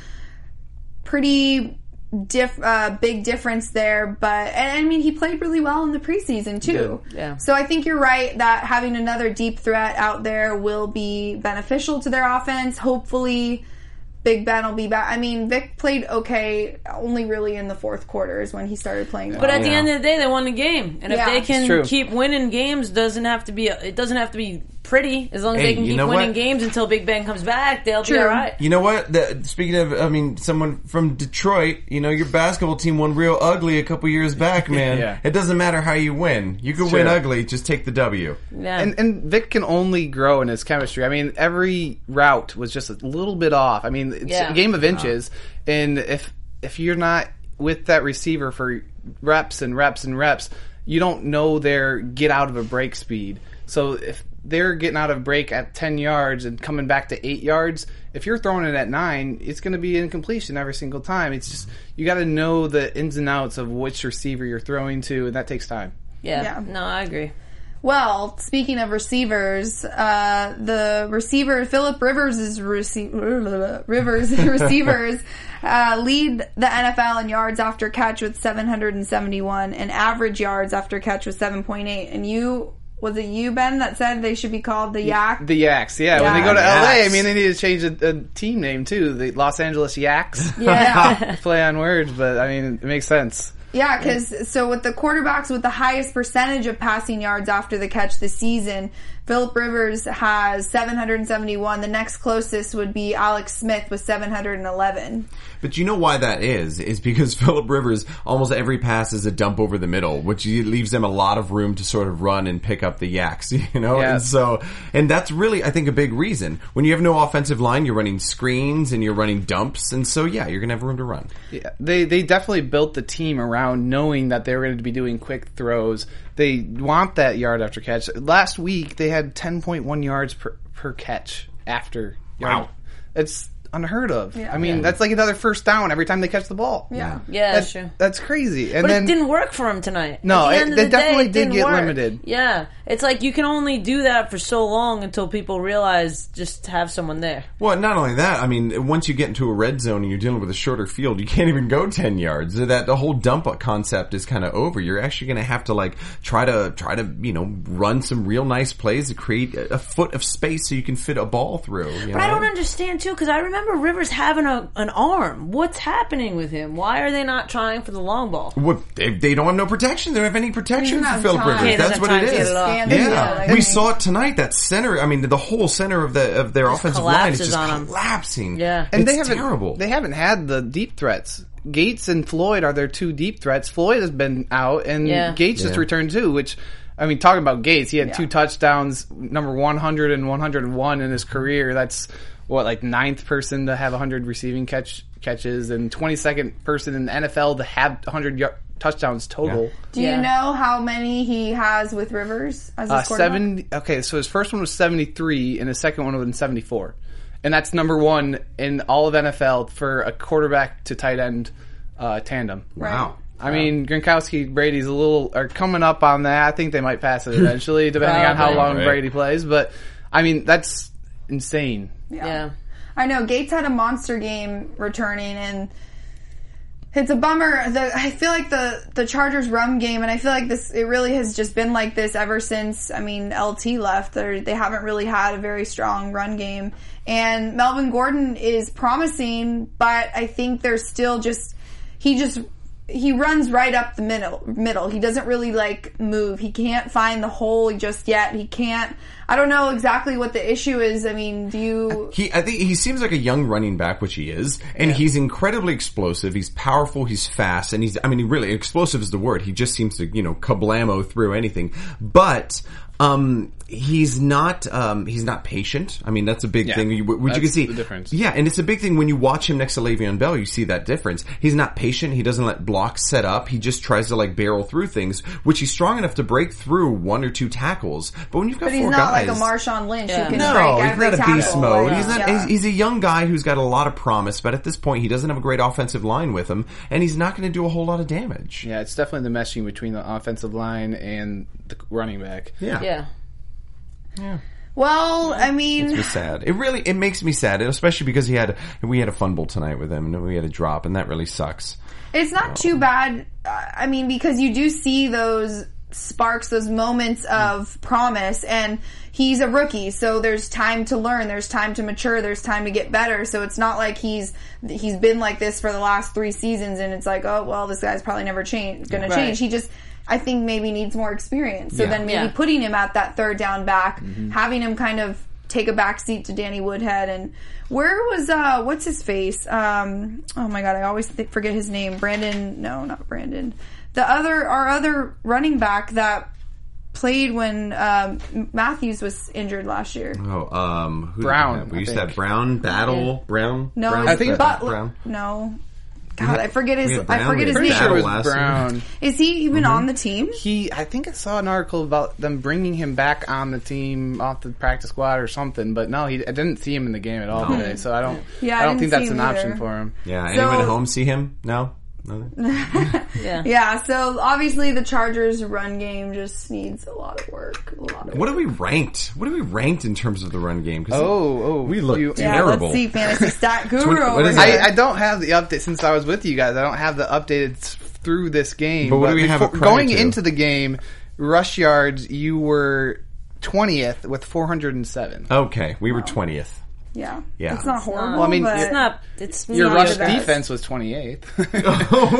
pretty diff, uh, big difference there. But and I mean, he played really well in the preseason too. did, yeah. So I think you're right that having another deep threat out there will be beneficial to their offense. Hopefully, Big Ben will be back. I mean, Vic played okay, only really in the fourth quarter is when he started playing. But at the Yeah. end of the day, they won the game, and if Yeah. they It's can true. keep winning games, doesn't have to be. It doesn't have to be pretty. As long as Hey, they can you keep know winning what? games until Big Ben comes back, they'll True. be all right. You know what? The, speaking of, I mean, someone from Detroit, you know, your basketball team won real ugly a couple years back, man. Yeah. It doesn't matter how you win. You could Sure. win ugly, just take the W. Yeah. And and Vic can only grow in his chemistry. I mean, every route was just a little bit off. I mean, it's Yeah. a game of inches, and if if you're not with that receiver for reps and reps and reps, you don't know their get out of a break speed. So if they're getting out of break at ten yards and coming back to eight yards, if you're throwing it at nine, it's going to be incompletion every single time. It's just you got to know the ins and outs of which receiver you're throwing to, and that takes time. yeah. Yeah. No, I agree. Well, speaking of receivers, uh, the receiver Philip Rivers is rece- Rivers receivers uh, lead the N F L in yards after catch with seven hundred seventy-one and average yards after catch with seven point eight. And you was it you, Ben, that said they should be called the Yak? The Yaks, yeah. When Yeah. they go to Yaks. L A, I mean, they need to change a, a team name too. The Los Angeles Yaks. Yeah. Play on words, but I mean, it makes sense. Yeah, because so with the quarterbacks with the highest percentage of passing yards after the catch this season, Phillip Rivers has seven hundred seventy-one. The next closest would be Alex Smith with seven hundred eleven. But you know why that is? Is because Phillip Rivers, almost every pass is a dump over the middle, which leaves them a lot of room to sort of run and pick up the Yaks, you know? Yeah. And so, and that's really, I think, a big reason. When you have no offensive line, you're running screens and you're running dumps, and so yeah, you're going to have room to run. Yeah, they they definitely built the team around knowing that they were going to be doing quick throws. They want that yard after catch. Last week they had ten point one yards per, per catch after yard. Wow. It's unheard of. Yeah. I mean, that's like another first down every time they catch the ball. Yeah. Yeah, That's, that's true. that's crazy. And But then it didn't work for him tonight. No, At the it- end of they the day, definitely it did didn't get work. limited. Yeah, it's like you can only do that for so long until people realize just to have someone there. Well, not only that, I mean, once you get into a red zone and you're dealing with a shorter field, you can't even go ten yards. That the whole dump concept is kind of over. You're actually going to have to like try to try to you know run some real nice plays to create a, a foot of space so you can fit a ball through. You But know? I don't understand too, because I remember Rivers having a, an arm. What's happening with him? Why are they not trying for the long ball? What, they, they don't have no protection. They don't have any protection He for doesn't Phillip have time. Rivers. He That's doesn't what have it time to is. get it off. Stand Yeah, yeah, like, I we mean- saw it tonight. That center, I mean, the whole center of the of their offensive line is collapses just on 'em. collapsing. Yeah. and it's they haven't terrible. they haven't had the deep threats. Gates and Floyd are their two deep threats. Floyd has been out, and Yeah. Gates just Yeah. returned too. Which, I mean, talking about Gates, he had Yeah. two touchdowns, number one hundred and one hundred one in his career. That's what, like ninth person to have one hundred receiving catch catches, and twenty-second person in the N F L to have one hundred y- touchdowns total. Yeah. Do you Yeah. know how many he has with Rivers as his Uh, quarterback? seventy. Okay, so his first one was seventy-three, and his second one was seventy-four, and that's number one in all of N F L for a quarterback to tight end uh, tandem. Wow. I mean, Gronkowski, Brady's a little are coming up on that. I think they might pass it eventually, depending on how Probably. long Right. Brady plays. But I mean, that's insane. Yeah. I know Gates had a monster game returning, and it's a bummer. The, I feel like the the Chargers run game, and I feel like this it really has just been like this ever since. I mean, L T left. They're, they haven't really had a very strong run game, and Melvin Gordon is promising, but I think there's still just he just. He runs right up the middle. Middle. He doesn't really like move. He can't find the hole just yet. He can't. I don't know exactly what the issue is. I mean, do you? He, I think he seems like a young running back, which he is, and he's incredibly explosive. He's powerful. He's fast, and he's. I mean, he really explosive is the word. He just seems to, you know, kablamo through anything. But um, he's not. Um, he's not patient. I mean, that's a big Yeah, thing. You- Which you can that's see the difference. Yeah, and it's a big thing when you watch him next to Le'Veon Bell. You see that difference. He's not patient. He doesn't let blocks set up. He just tries to like barrel through things, which he's strong enough to break through one or two tackles. But when you've got But he's four not guys, like a Marshawn Lynch Yeah. who can no, break he's every not a tackle. beast mode. Like, He's not. yeah. He's, he's a young guy who's got a lot of promise, but at this point, he doesn't have a great offensive line with him, and he's not going to do a whole lot of damage. Yeah, it's definitely the meshing between the offensive line and the running back. Yeah, Yeah. Well, I mean, It's sad. It really it makes me sad, especially because he had we had a fumble tonight with him, and we had a drop, and that really sucks. it's not too bad. uh, I mean, because you do see those sparks, those moments of promise, and he's a rookie, so there's time to learn, there's time to mature, there's time to get better. So it's not like he's he's been like this for the last three seasons, and it's like, oh well, this guy's probably never change going to Right. change. He just, I think, maybe needs more experience. So Yeah. then maybe Yeah. putting him at that third down back, having him kind of take a back seat to Danny Woodhead. And where was uh what's his face? Um oh my god, I always th- forget his name. Brandon, no, not Brandon. The other our other running back that played when um, Matthews was injured last year. Oh, um, who did Brown, we have? We I used to think. have Brown, Battle, Brown. No, Brown, it's I think it's Butler. Brown. No. God, I forget his we had Brown, I forget we his had Pretty name. sure it was Last year. Brown. Is he even on the team? He, I think I saw an article about them bringing him back on the team off the practice squad or something. But no, he, I didn't see him in the game at all today. So I don't, Yeah, I I don't didn't think see that's an him option either. for him. Yeah. So- Anyone at home see him? No. No. Yeah. Yeah, so obviously the Chargers run game just needs a lot of work. A lot of What work. are we ranked? What are we ranked in terms of the run game? 'Cause Oh, oh, we look you- Yeah, terrible. let's see, fantasy stat guru. Twenty- what over is here. it? I, I don't have the update since I was with you guys. I don't have the updated s- through this game. But what do we have it prior going to? into the game? rush yards, you were twentieth with four hundred seven. Okay, we were twentieth. Yeah. Yeah. It's not horrible. Well, I mean, but It's not. It's Your not rush the best. defense was twenty-eighth. But we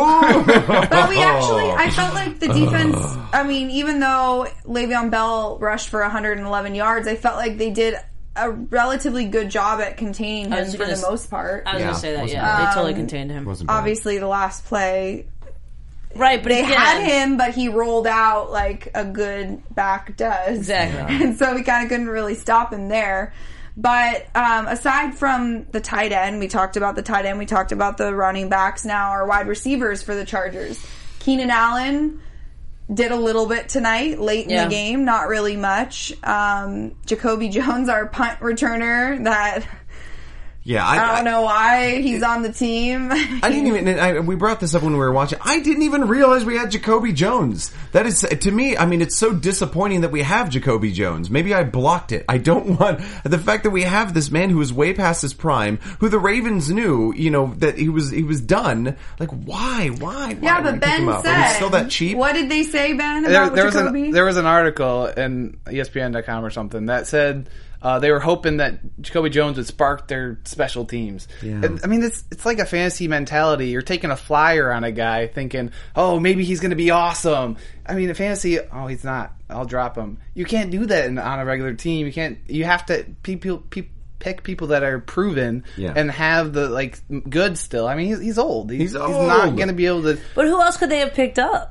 actually, I felt like the defense, I mean, even though Le'Veon Bell rushed for one hundred eleven yards, I felt like they did a relatively good job at containing I him was for gonna the s- most part. I was Yeah, gonna say that. wasn't Yeah, bad. they totally contained him. Wasn't bad. Obviously, the last play, Right, but they again, had him, but he rolled out like a good back does. Exactly. And so we kind of couldn't really stop him there. But um, aside from the tight end, we talked about the tight end, we talked about the running backs. Now our wide receivers for the Chargers. Keenan Allen did a little bit tonight, late in Yeah. the game, not really much. Um, Jacoby Jones, our punt returner, that Yeah, I, I don't know why he's on the team. I didn't even. I, we brought this up when we were watching. I didn't even realize we had Jacoby Jones. That is, to me, I mean, it's so disappointing that we have Jacoby Jones. Maybe I blocked it. I don't want the fact that we have this man who is way past his prime, who the Ravens knew, you know, that he was he was done. Like, why, why? why Yeah, would we but pick him Ben up? said, Are we still that cheap? What did they say, Ben, there, about there was Jacoby? an there was an article in E S P N dot com or something that said uh, they were hoping that Jacoby Jones would spark their special teams. Yeah. And, I mean, it's it's like a fantasy mentality. You're taking a flyer on a guy, thinking, "Oh, maybe he's going to be awesome." I mean, in fantasy, oh, he's not. I'll drop him. You can't do that in, on a regular team. You can't. You have to people. people pick people that are proven Yeah. and have the like good still. I mean, he's, he's old. He's, He's he's old. not going to be able to. But who else could they have picked up?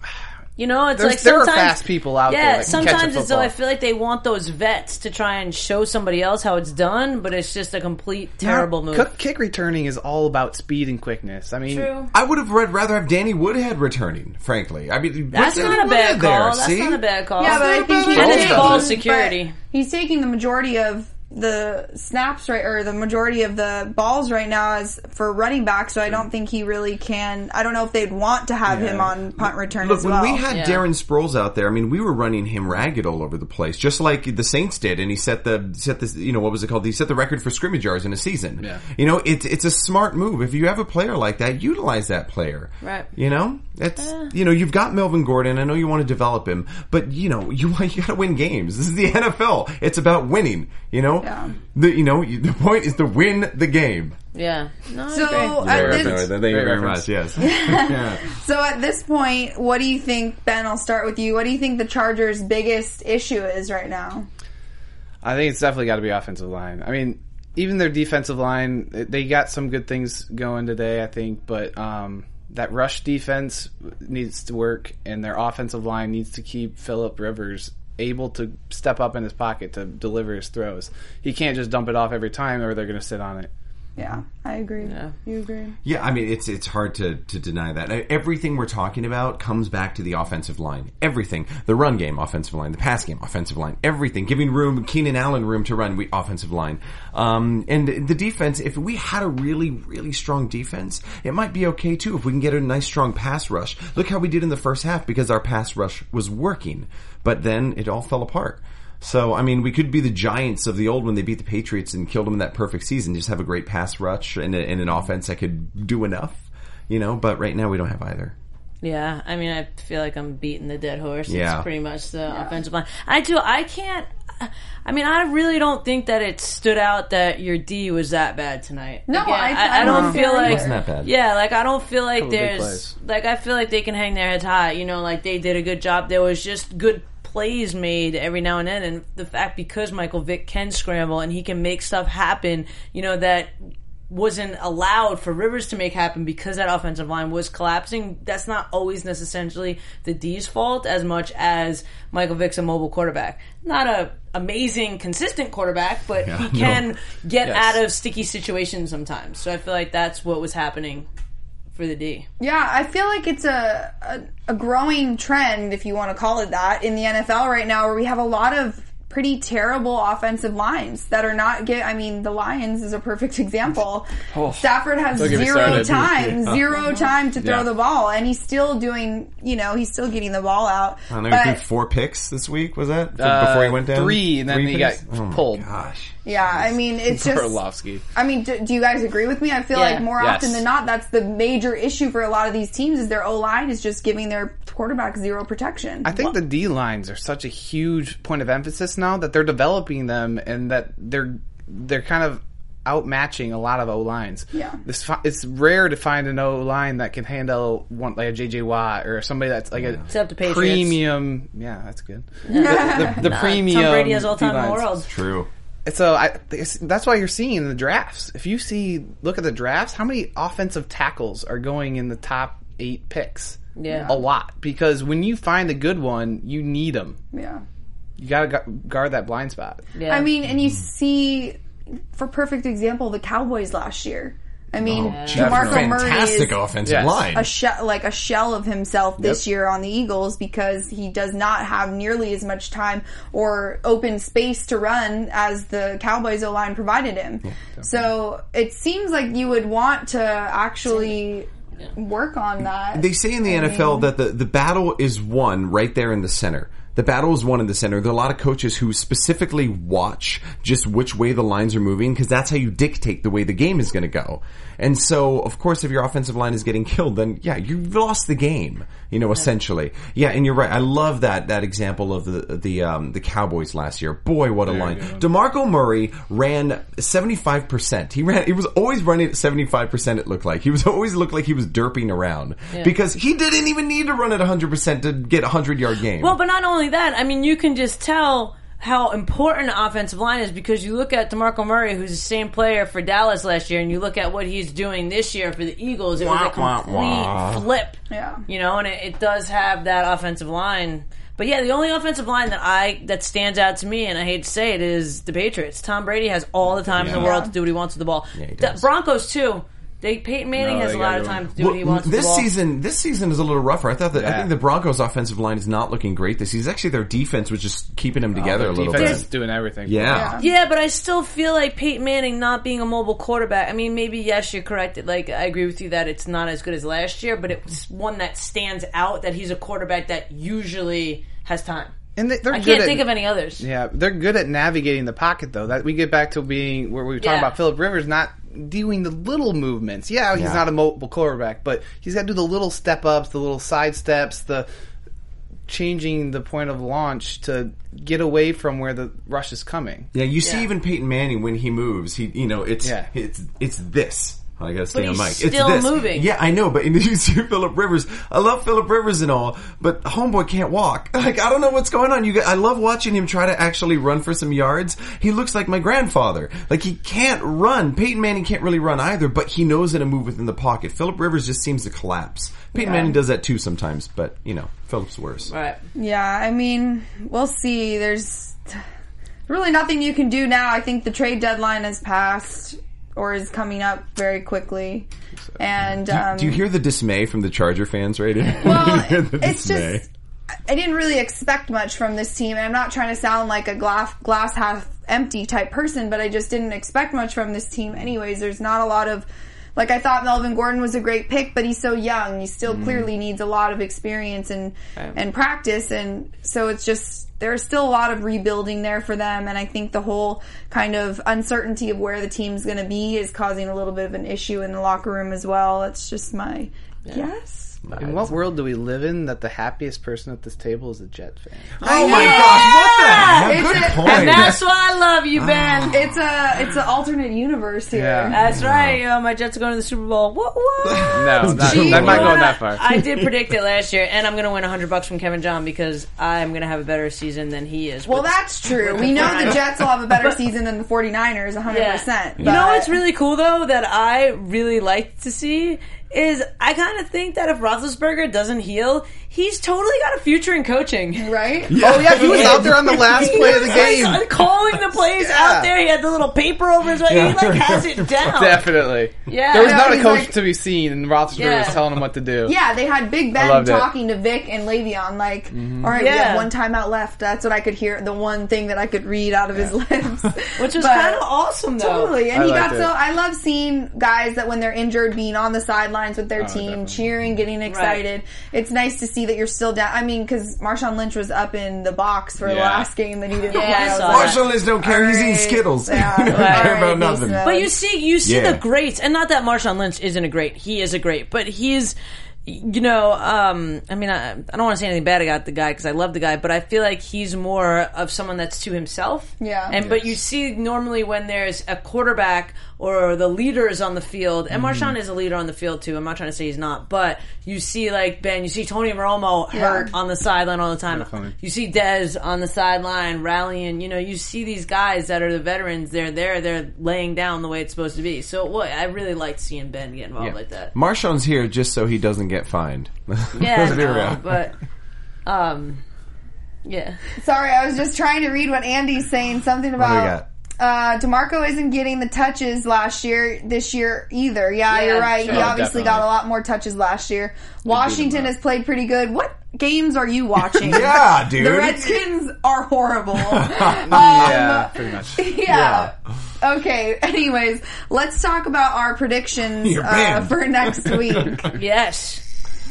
You know, it's There's- like there are sometimes fast people out there yeah, that can catch a sometimes it's though football. I feel like they want those vets to try and show somebody else how it's done, but it's just a complete terrible move. Kick, kick returning is all about speed and quickness. I mean, True. I would have read, rather have Danny Woodhead returning. Frankly, I mean, That's put Danny not a bad Woodhead call. there, That's see? not a bad call. Yeah, but I think he's And it's taking- ball but security. He's taking the majority of the snaps right, or the majority of the balls right now as for running back. So I don't think he really can. I don't know if they'd want to have him on punt return Look, as when well. we had Yeah. Darren Sproles out there, I mean, we were running him ragged all over the place, just like the Saints did, and he set the set this, you know, what was it called? He set the record for scrimmage yards in a season. Yeah. You know, it's it's a smart move. If you have a player like that, utilize that player. Right. You know, it's you know, you've got Melvin Gordon. I know you want to develop him, but you know, you you got to win games. This is the N F L. It's about winning. You know, Yeah. the you know you- the point is to win the game. Yeah. No, I So, agree. at Very this- right. Thank you Great very reference. much. Yes. Yeah. So at this point, what do you think, Ben? I'll start with you. What do you think the Chargers' biggest issue is right now? I think it's definitely got to be offensive line. I mean, even their defensive line, they got some good things going today, I think, but um, that rush defense needs to work, and their offensive line needs to keep Phillip Rivers able to step up in his pocket to deliver his throws. He can't just dump it off every time, or they're going to sit on it. Yeah, I agree. Yeah. You agree? Yeah, I mean, it's it's hard to, to deny that. Everything we're talking about comes back to the offensive line. Everything. The run game, offensive line. The pass game, offensive line. Everything. Giving room, Keenan Allen room to run, we, offensive line. Um, and the defense, if we had a really, really strong defense, it might be okay too if we can get a nice strong pass rush. Look how we did in the first half because our pass rush was working. But then it all fell apart. So, I mean, we could be the Giants of the old when they beat the Patriots and killed them in that perfect season. Just have a great pass rush and, a, and an offense that could do enough, you know. But right now we don't have either. Yeah, I mean, I feel like I'm beating the dead horse. Yeah. It's pretty much the offensive line. I do. I can't. I mean, I really don't think that it stood out that your D was that bad tonight. No, Again, I- I, I don't don't feel feel like either. Wasn't that bad. Yeah, like I don't feel like Couple big there's plays. like I feel like they can hang their heads high. You know, like they did a good job. There was just good plays made every now and then, and the fact because Michael Vick can scramble and he can make stuff happen, you know, that wasn't allowed for Rivers to make happen because that offensive line was collapsing. That's not always necessarily the D's fault as much as Michael Vick's a mobile quarterback. Not a amazing, consistent quarterback, but Yeah, he can no. get Yes. out of sticky situations sometimes. So I feel like that's what was happening for the D. Yeah, I feel like it's a, a a growing trend, if you want to call it that, in the N F L right now, where we have a lot of pretty terrible offensive lines that are not get. I mean, the Lions is a perfect example. Oh, Stafford has don't get me zero started. time, Yeah. zero time to throw Yeah. the ball, and he's still doing. You know, he's still getting the ball out. I don't know, But- he threw four picks this week, was that? Uh, Before he went down? three, and then Three he picks? got Oh my pulled. Gosh. Yeah, I mean, it's just. Orlovsky. I mean, do, do you guys agree with me? I feel Yeah. like more Yes. often than not, that's the major issue for a lot of these teams is their O-line is just giving their quarterback zero protection. I think the D lines are such a huge point of emphasis now that they're developing them, and that they're they're kind of outmatching a lot of O lines. Yeah. This fi- it's rare to find an O line that can handle one like a J J Watt or somebody that's like a Except the Patriots. premium. Yeah, that's good. the the, the premium. Tom Brady has all time in the D-lines. world. True. So I, it's, that's why you're seeing in the drafts. If you see, look at the drafts, how many offensive tackles are going in the top eight picks? Yeah. A lot. Because when you find a good one, you need them. yeah. You got to guard that blind spot. Yeah. I mean, and you see, for perfect example, the Cowboys last year. I mean, DeMarco Murray Fantastic is offensive Yes. line. a she- like a shell of himself this Yep. year on the Eagles because he does not have nearly as much time or open space to run as the Cowboys O-line provided him. So it seems like you would want to actually work on that. They say in the N F L that the, the battle is won right there in the center. The battle is won in the center. There are a lot of coaches who specifically watch just which way the lines are moving because that's how you dictate the way the game is going to go. And so, of course, if your offensive line is getting killed, then yeah, you've lost the game, you know, essentially. Yeah, and you're right. I love that that example of the the um, the Cowboys last year. Boy, what a line. DeMarco Murray ran seventy-five percent. He ran he was always running at seventy-five percent it looked like. He was always looked like he was derping around because he didn't even need to run at one hundred percent to get a one hundred-yard game. Well, but not only that, I mean, you can just tell how important the offensive line is because you look at DeMarco Murray, who's the same player for Dallas last year, and you look at what he's doing this year for the Eagles. It was a Wah, complete wah, wah. flip. Yeah. You know, and it, it does have that offensive line. But yeah, the only offensive line that I that stands out to me, and I hate to say it, is the Patriots. Tom Brady has all the time in the Yeah. world to do what he wants with the ball. Yeah, he the does. Broncos too. They Peyton Manning No, has they a lot gotta of go. time to do what he Well, wants with this the ball. season, this season is a little rougher. I thought that I Yeah. think the Broncos' offensive line is not looking great this season. Actually, their defense was just keeping them together Their a little defense bit. is doing everything. Yeah. Yeah, but I still feel like Peyton Manning not being a mobile quarterback. I mean, maybe, yes, you're correct. Like, I agree with you that it's not as good as last year, but it's one that stands out that he's a quarterback that usually has time. And they, they're I good can't at, think of any others. Yeah, they're good at navigating the pocket, though. That we get back to being where we were talking Yeah. about Phillip Rivers not doing the little movements. Yeah, he's Yeah. not a mobile quarterback, but he's got to do the little step ups, the little side steps, the changing the point of launch to get away from where the rush is coming. Yeah, you see Yeah. even Peyton Manning when he moves, he you know, it's Yeah. it's it's this. I gotta stay But on he's mic. It's still this. moving. Yeah, I know, but you see Phillip Rivers. I love Phillip Rivers and all, but homeboy can't walk. Like, I don't know what's going on. You got, I love watching him try to actually run for some yards. He looks like my grandfather. Like, he can't run. Peyton Manning can't really run either, but he knows how to move within the pocket. Phillip Rivers just seems to collapse. Peyton Yeah. Manning does that too sometimes, but, you know, Phillip's worse. Right. Yeah, I mean, we'll see. There's really nothing you can do now. I think the trade deadline has passed or is coming up very quickly. And um, Do you hear the dismay from the Charger fans right here? well, You hear the it's dismay? just I didn't really expect much from this team, and I'm not trying to sound like a glass glass half empty type person, but I just didn't expect much from this team. Anyways, there's not a lot of like I thought Melvin Gordon was a great pick, but he's so young. He still Mm-hmm. clearly needs a lot of experience and and practice, and so it's just there's still a lot of rebuilding there for them. And I think the whole kind of uncertainty of where the team's going to be is causing a little bit of an issue in the locker room as well. That's just my guess. In what world do we live in that the happiest person at this table is a Jet fan? Oh my gosh, what the heck? It's Good a- point. And that's why I love you, Ben. It's a it's an alternate universe here. Yeah. That's right. Uh, my Jets are going to the Super Bowl. What? What? No, not, Gee, I'm not you going know that far. I did predict it last year, and I'm going to win one hundred bucks from Kevin John because I'm going to have a better season than he is. Well, with- that's true. We know the Jets will have a better season than the 49ers, one hundred percent. You know what's really cool, though, that I really like to see is I kind of think that if Roethlisberger doesn't heal, he's totally got a future in coaching. Right? Yeah. Oh yeah, he was out there on the last play of the game. Like, calling the plays Yeah. out there. He had the little paper over his way. Yeah. He like has it down. Definitely. Yeah. There was Yeah, not a he's coach like- to be seen, and Roethlisberger Yeah. was telling him what to do. Yeah, they had Big I Ben loved it. talking to Vic and Le'Veon, like, all right, we Yeah. have one timeout left. That's what I could hear, the one thing that I could read out of his lips. Which was But- kind of awesome, though. Totally. And I he got liked so, it. I love seeing guys that when they're injured being on the sidelines with their Oh, team, definitely. cheering, getting excited. It's nice to see that you're still down. I mean, because Marshawn Lynch was up in the box for the Yeah. last game that he didn't Yeah, play. I was saw like, that. Marshall Lynch don't care. He's eating Alright. Skittles. Yeah. He don't care Alright, about nothing. Lisa. But you see, you see Yeah. the greats, and not that Marshawn Lynch isn't a great. He is a great, but he's, you know, um, I mean, I, I don't want to say anything bad about the guy because I love the guy, but I feel like he's more of someone that's to himself. Yeah. And but you see normally when there's a quarterback or the leader is on the field, and Marshawn is a leader on the field too. I'm not trying to say he's not, but you see like Ben, you see Tony Romo hurt Yeah. on the sideline all the time. Definitely. You see Dez on the sideline rallying. You know, you see these guys that are the veterans. They're there. They're laying down the way it's supposed to be. So, what I really liked seeing Ben get involved Yeah. like that. Marshawn's here just so he doesn't get fined. Yeah, Let's be no, real. but um, yeah. Sorry, I was just trying to read what Andy's saying. Something What do we about uh, DeMarco isn't getting the touches last year, this year either. Yeah, Yeah, you're right. sure. He Oh, obviously definitely. got a lot more touches last year. Washington up. has played pretty good. What games are you watching? Yeah, dude. The Redskins are horrible. Um, Yeah, pretty much. Yeah. Okay. Anyways, let's talk about our predictions You're uh, banned. for next week. Yes.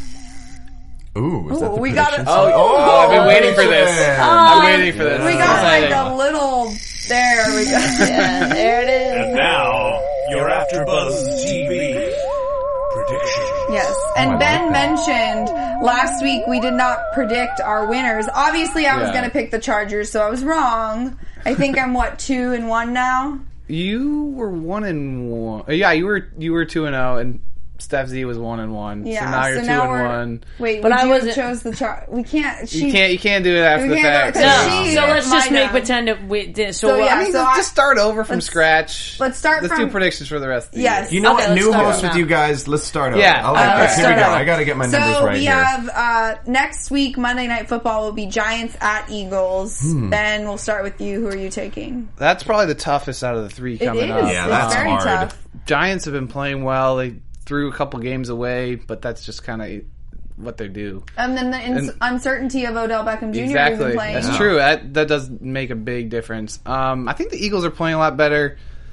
Ooh, is that Ooh, the we got predictions? it. Oh, oh, I've been waiting for this. Yeah. I'm waiting for this. We This is got like exciting. a little. There we go. Yeah, there it is. And now, your AfterBuzz T V prediction. Yes, and Oh, I Ben like that. mentioned last week we did not predict our winners. Obviously, I was Yeah. going to pick the Chargers, so I was wrong. I think I'm what two and one now. You were one and one. uh, Yeah, you were you were two and zero, and Steph Z was one and one. Yeah, so now you're so two now and we're- one. Wait, But would I you have wasn't- chose the Char? We can't. She, You can't you can't do it after We the can't fact. do it 'cause No, she- so let's just might make have. pretend that we did. So, So, what- yeah, I mean, so let's I- just start over from let's- scratch. let's start Let's from- do predictions for the rest of the Yes. year. You know Okay, what? let's New start host now. with you guys. Let's start over. Yeah. I like Okay. this. Here we Start go. over. I got to get my numbers So right we here. have uh, next week Monday Night Football will be Giants at Eagles. Hmm. Ben, we'll start with you. Who are you taking? That's probably the toughest out of the three It coming is. up. Yeah, it's that's very hard. tough. Giants have been playing well. They threw a couple games away, but that's just kind of what they do. And then the ins- And- uncertainty of Odell Beckham Junior who's Exactly. been playing. That's true. That that does make a big difference. Um, I think the Eagles are playing a lot better.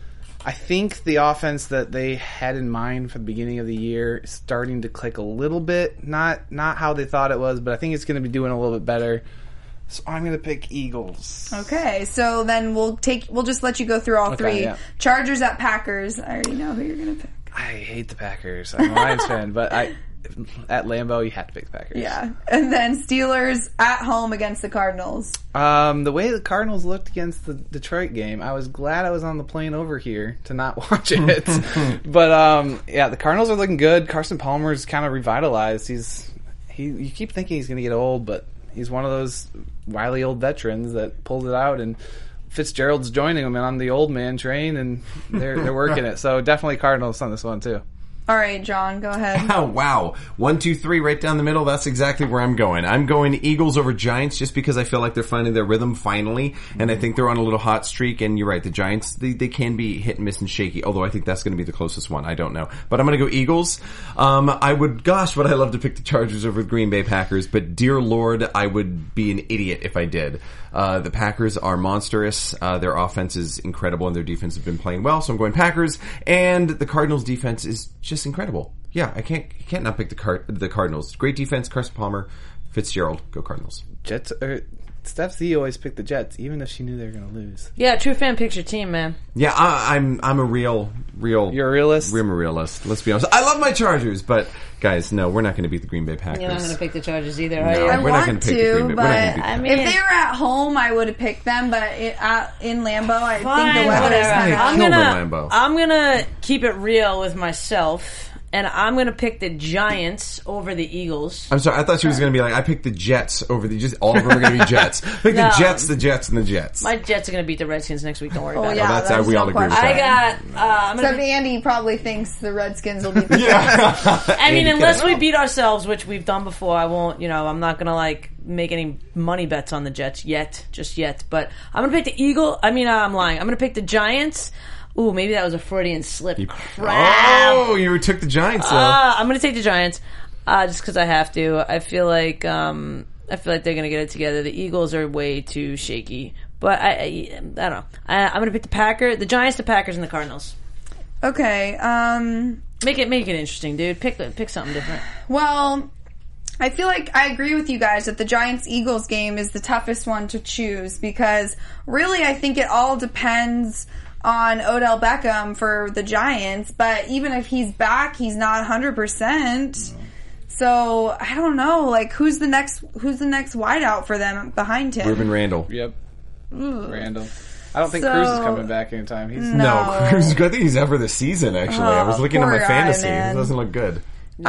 I think the offense that they had in mind for the beginning of the year is starting to click a little bit. Not not how they thought it was, but I think it's going to be doing a little bit better. So I'm going to pick Eagles. Okay, so then we'll take. We'll just let you go through all Okay, three. yeah. Chargers at Packers. I already know who you're gonna pick. I hate the Packers. I'm a Lions fan, but I at Lambeau you have to pick the Packers. Yeah, and then Steelers at home against the Cardinals. Um, the way the Cardinals looked against the Detroit game, I was glad I was on the plane over here to not watch it. But um, yeah, the Cardinals are looking good. Carson Palmer's kind of revitalized. He's he. You keep thinking he's going to get old, but he's one of those wily old veterans that pulls it out. And Fitzgerald's joining him on the old man train, and they're they're working it. So definitely Cardinals on this one too. All right, John, go ahead. Oh, wow. One, two, three, right down the middle. That's exactly where I'm going. I'm going Eagles over Giants just because I feel like they're finding their rhythm finally. And I think they're on a little hot streak. And you're right. The Giants, they, they can be hit and miss and shaky. Although I think that's going to be the closest one. I don't know. But I'm going to go Eagles. Um, I would, gosh, would I love to pick the Chargers over the Green Bay Packers. But dear Lord, I would be an idiot if I did. Uh, the Packers are monstrous. Uh, their offense is incredible and their defense has been playing well. So I'm going Packers. And the Cardinals defense is just incredible. Yeah, I can't I can't not pick the Card- the Cardinals. Great defense, Carson Palmer, Fitzgerald, go Cardinals. Jets. Er, Steph Z always picked the Jets, even if she knew they were going to lose. yeah, true fan picks your team, man. Yeah, I, I'm I'm a real real. You're a realist? I'm a realist. Let's be honest. I love my Chargers, but guys, no, we're not going to beat the Green Bay Packers. You're not going to pick the Chargers either, No. are you? I We're not gonna want pick the to, Green Bay- we're not gonna but beat I them. mean, if they were at home, I would have picked them. But it, uh, in Lambeau, I Fine, think the weather is whatever. kind They of. I'm killed gonna in Lambeau. I'm gonna keep it real with myself, and I'm going to pick the Giants over the Eagles. I'm sorry, I thought she was going to be like, I picked the Jets over the, just all of them are going to be Jets. Pick No. the Jets, the Jets, and the Jets. My Jets are going to beat the Redskins next week. Don't worry about yeah, it. that's there's how we no all agree with question. I got. Uh, I'm Except gonna, Andy probably thinks the Redskins will be the yeah. I mean, Andy, unless get we it. beat ourselves, which we've done before, I won't. You know, I'm not going to like make any money bets on the Jets yet, just yet. But I'm going to pick the Eagle. I mean, uh, I'm lying. I'm going to pick the Giants. Ooh, maybe that was a Freudian slip. Crap. Oh, you took the Giants, though. Uh, I'm going to take the Giants, uh, just because I have to. I feel like um, I feel like they're going to get it together. The Eagles are way too shaky, but I, I, I don't know. I, I'm going to pick the Packers, the Giants, the Packers, and the Cardinals. Okay, um... Make it make it interesting, dude. Pick pick something different. Well, I feel like I agree with you guys that the Giants-Eagles game is the toughest one to choose because really I think it all depends on Odell Beckham for the Giants, but even if he's back, he's not one hundred percent. So, I don't know, like who's the next who's the next wideout for them behind him? Ruben Randall. Yep. Randall. I don't think So- Cruz is coming back anytime. He's No, Cruz, I think he's ever this season, actually. I was Oh, looking at poor my guy, fantasy. man. It doesn't look good.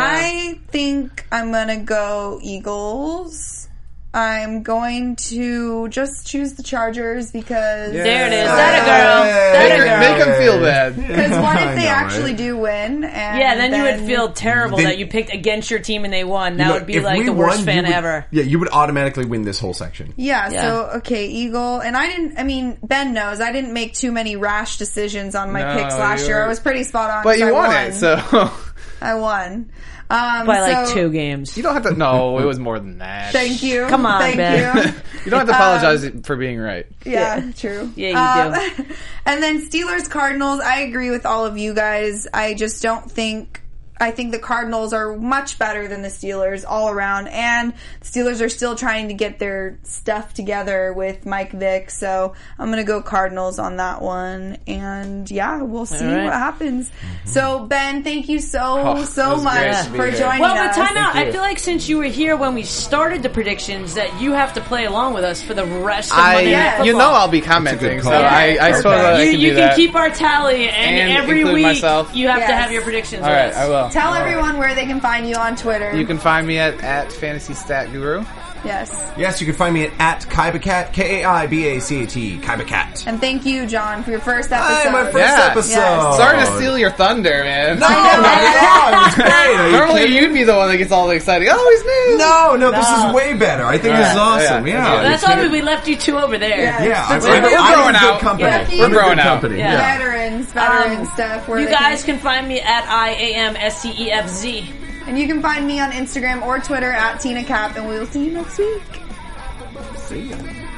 I think I'm gonna go Eagles. I'm going to just choose the Chargers because There it is. That a girl. That a Make, girl. make him feel bad. Because what I if they know, actually right? do win? And Yeah, then, you would feel terrible Then- that you picked against your team and they won. That You know, would be if like we the worst won, fan you would- ever. Yeah, you would automatically win this whole section. Yeah, Yeah. so okay, Eagle, and I didn't. I mean, Ben knows I didn't make too many rash decisions on my No, picks last you year. were- I was pretty spot on. But 'cause you I won won it, so I won um, By like so- two games. you don't have to. No, it was more than that. Thank you. Come on, thank Ben. you. You don't have to apologize for being right. Yeah, true. Yeah, you do. And then Steelers Cardinals. I agree with all of you guys. I just don't think. I think the Cardinals are much better than the Steelers all around, and the Steelers are still trying to get their stuff together with Mike Vick. So I'm gonna go Cardinals on that one, and yeah, we'll see All right. what happens. So Ben, thank you so Oh, so it was much great to be for here. joining Well, but us. time out. you. I feel like since you were here when we started the predictions, that you have to play along with us for the rest of I, Monday Night Yeah. you Football. know, I'll be commenting, call. so Yeah, I, I perfect. suppose I you can you do can that. keep our tally, and, And every include week myself. you have to Yes. have your predictions. All with right, us. I will. Tell everyone where they can find you on Twitter. You can find me at, at Fantasy Stat Guru. Yes. Yes, you can find me at, at KaibaCat, K A I B A C A T, KaibaCat. And thank you, John, for your first episode. Hi, my first Yeah. episode. Yes. Sorry to steal your thunder, man. No, not at all. It was great. Are you Normally kidding? you'd be the one that gets all excited. Oh, he's new. No, no, this is way better. I think this is Yeah, awesome. yeah. Yeah. Yeah, That's why we, we left you two over there. Yeah. Yeah, I'm, We're- I'm, we're I'm growing in good out. company. Yeah. I'm We're in growing good out. company. Yeah. Yeah. Veterans, veteran Um, stuff. Where You they guys can, can find me at I A M S T E F Z. and you can find me on Instagram or Twitter at Tina Cap, and we will see you next week. See ya.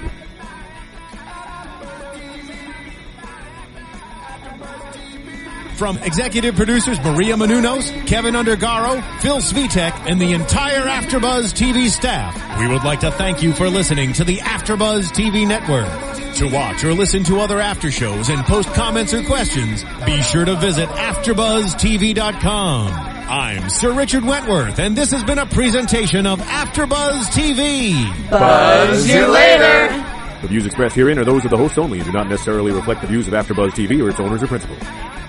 From executive producers Maria Menounos, Kevin Undergaro, Phil Svitek, and the entire AfterBuzz T V staff, we would like to thank you for listening to the AfterBuzz T V network. To watch or listen to other after shows and post comments or questions, be sure to visit after buzz T V dot com. I'm Sir Richard Wentworth, and this has been a presentation of AfterBuzz T V. Buzz you later. The views expressed herein are those of the hosts only and do not necessarily reflect the views of AfterBuzz T V or its owners or principals.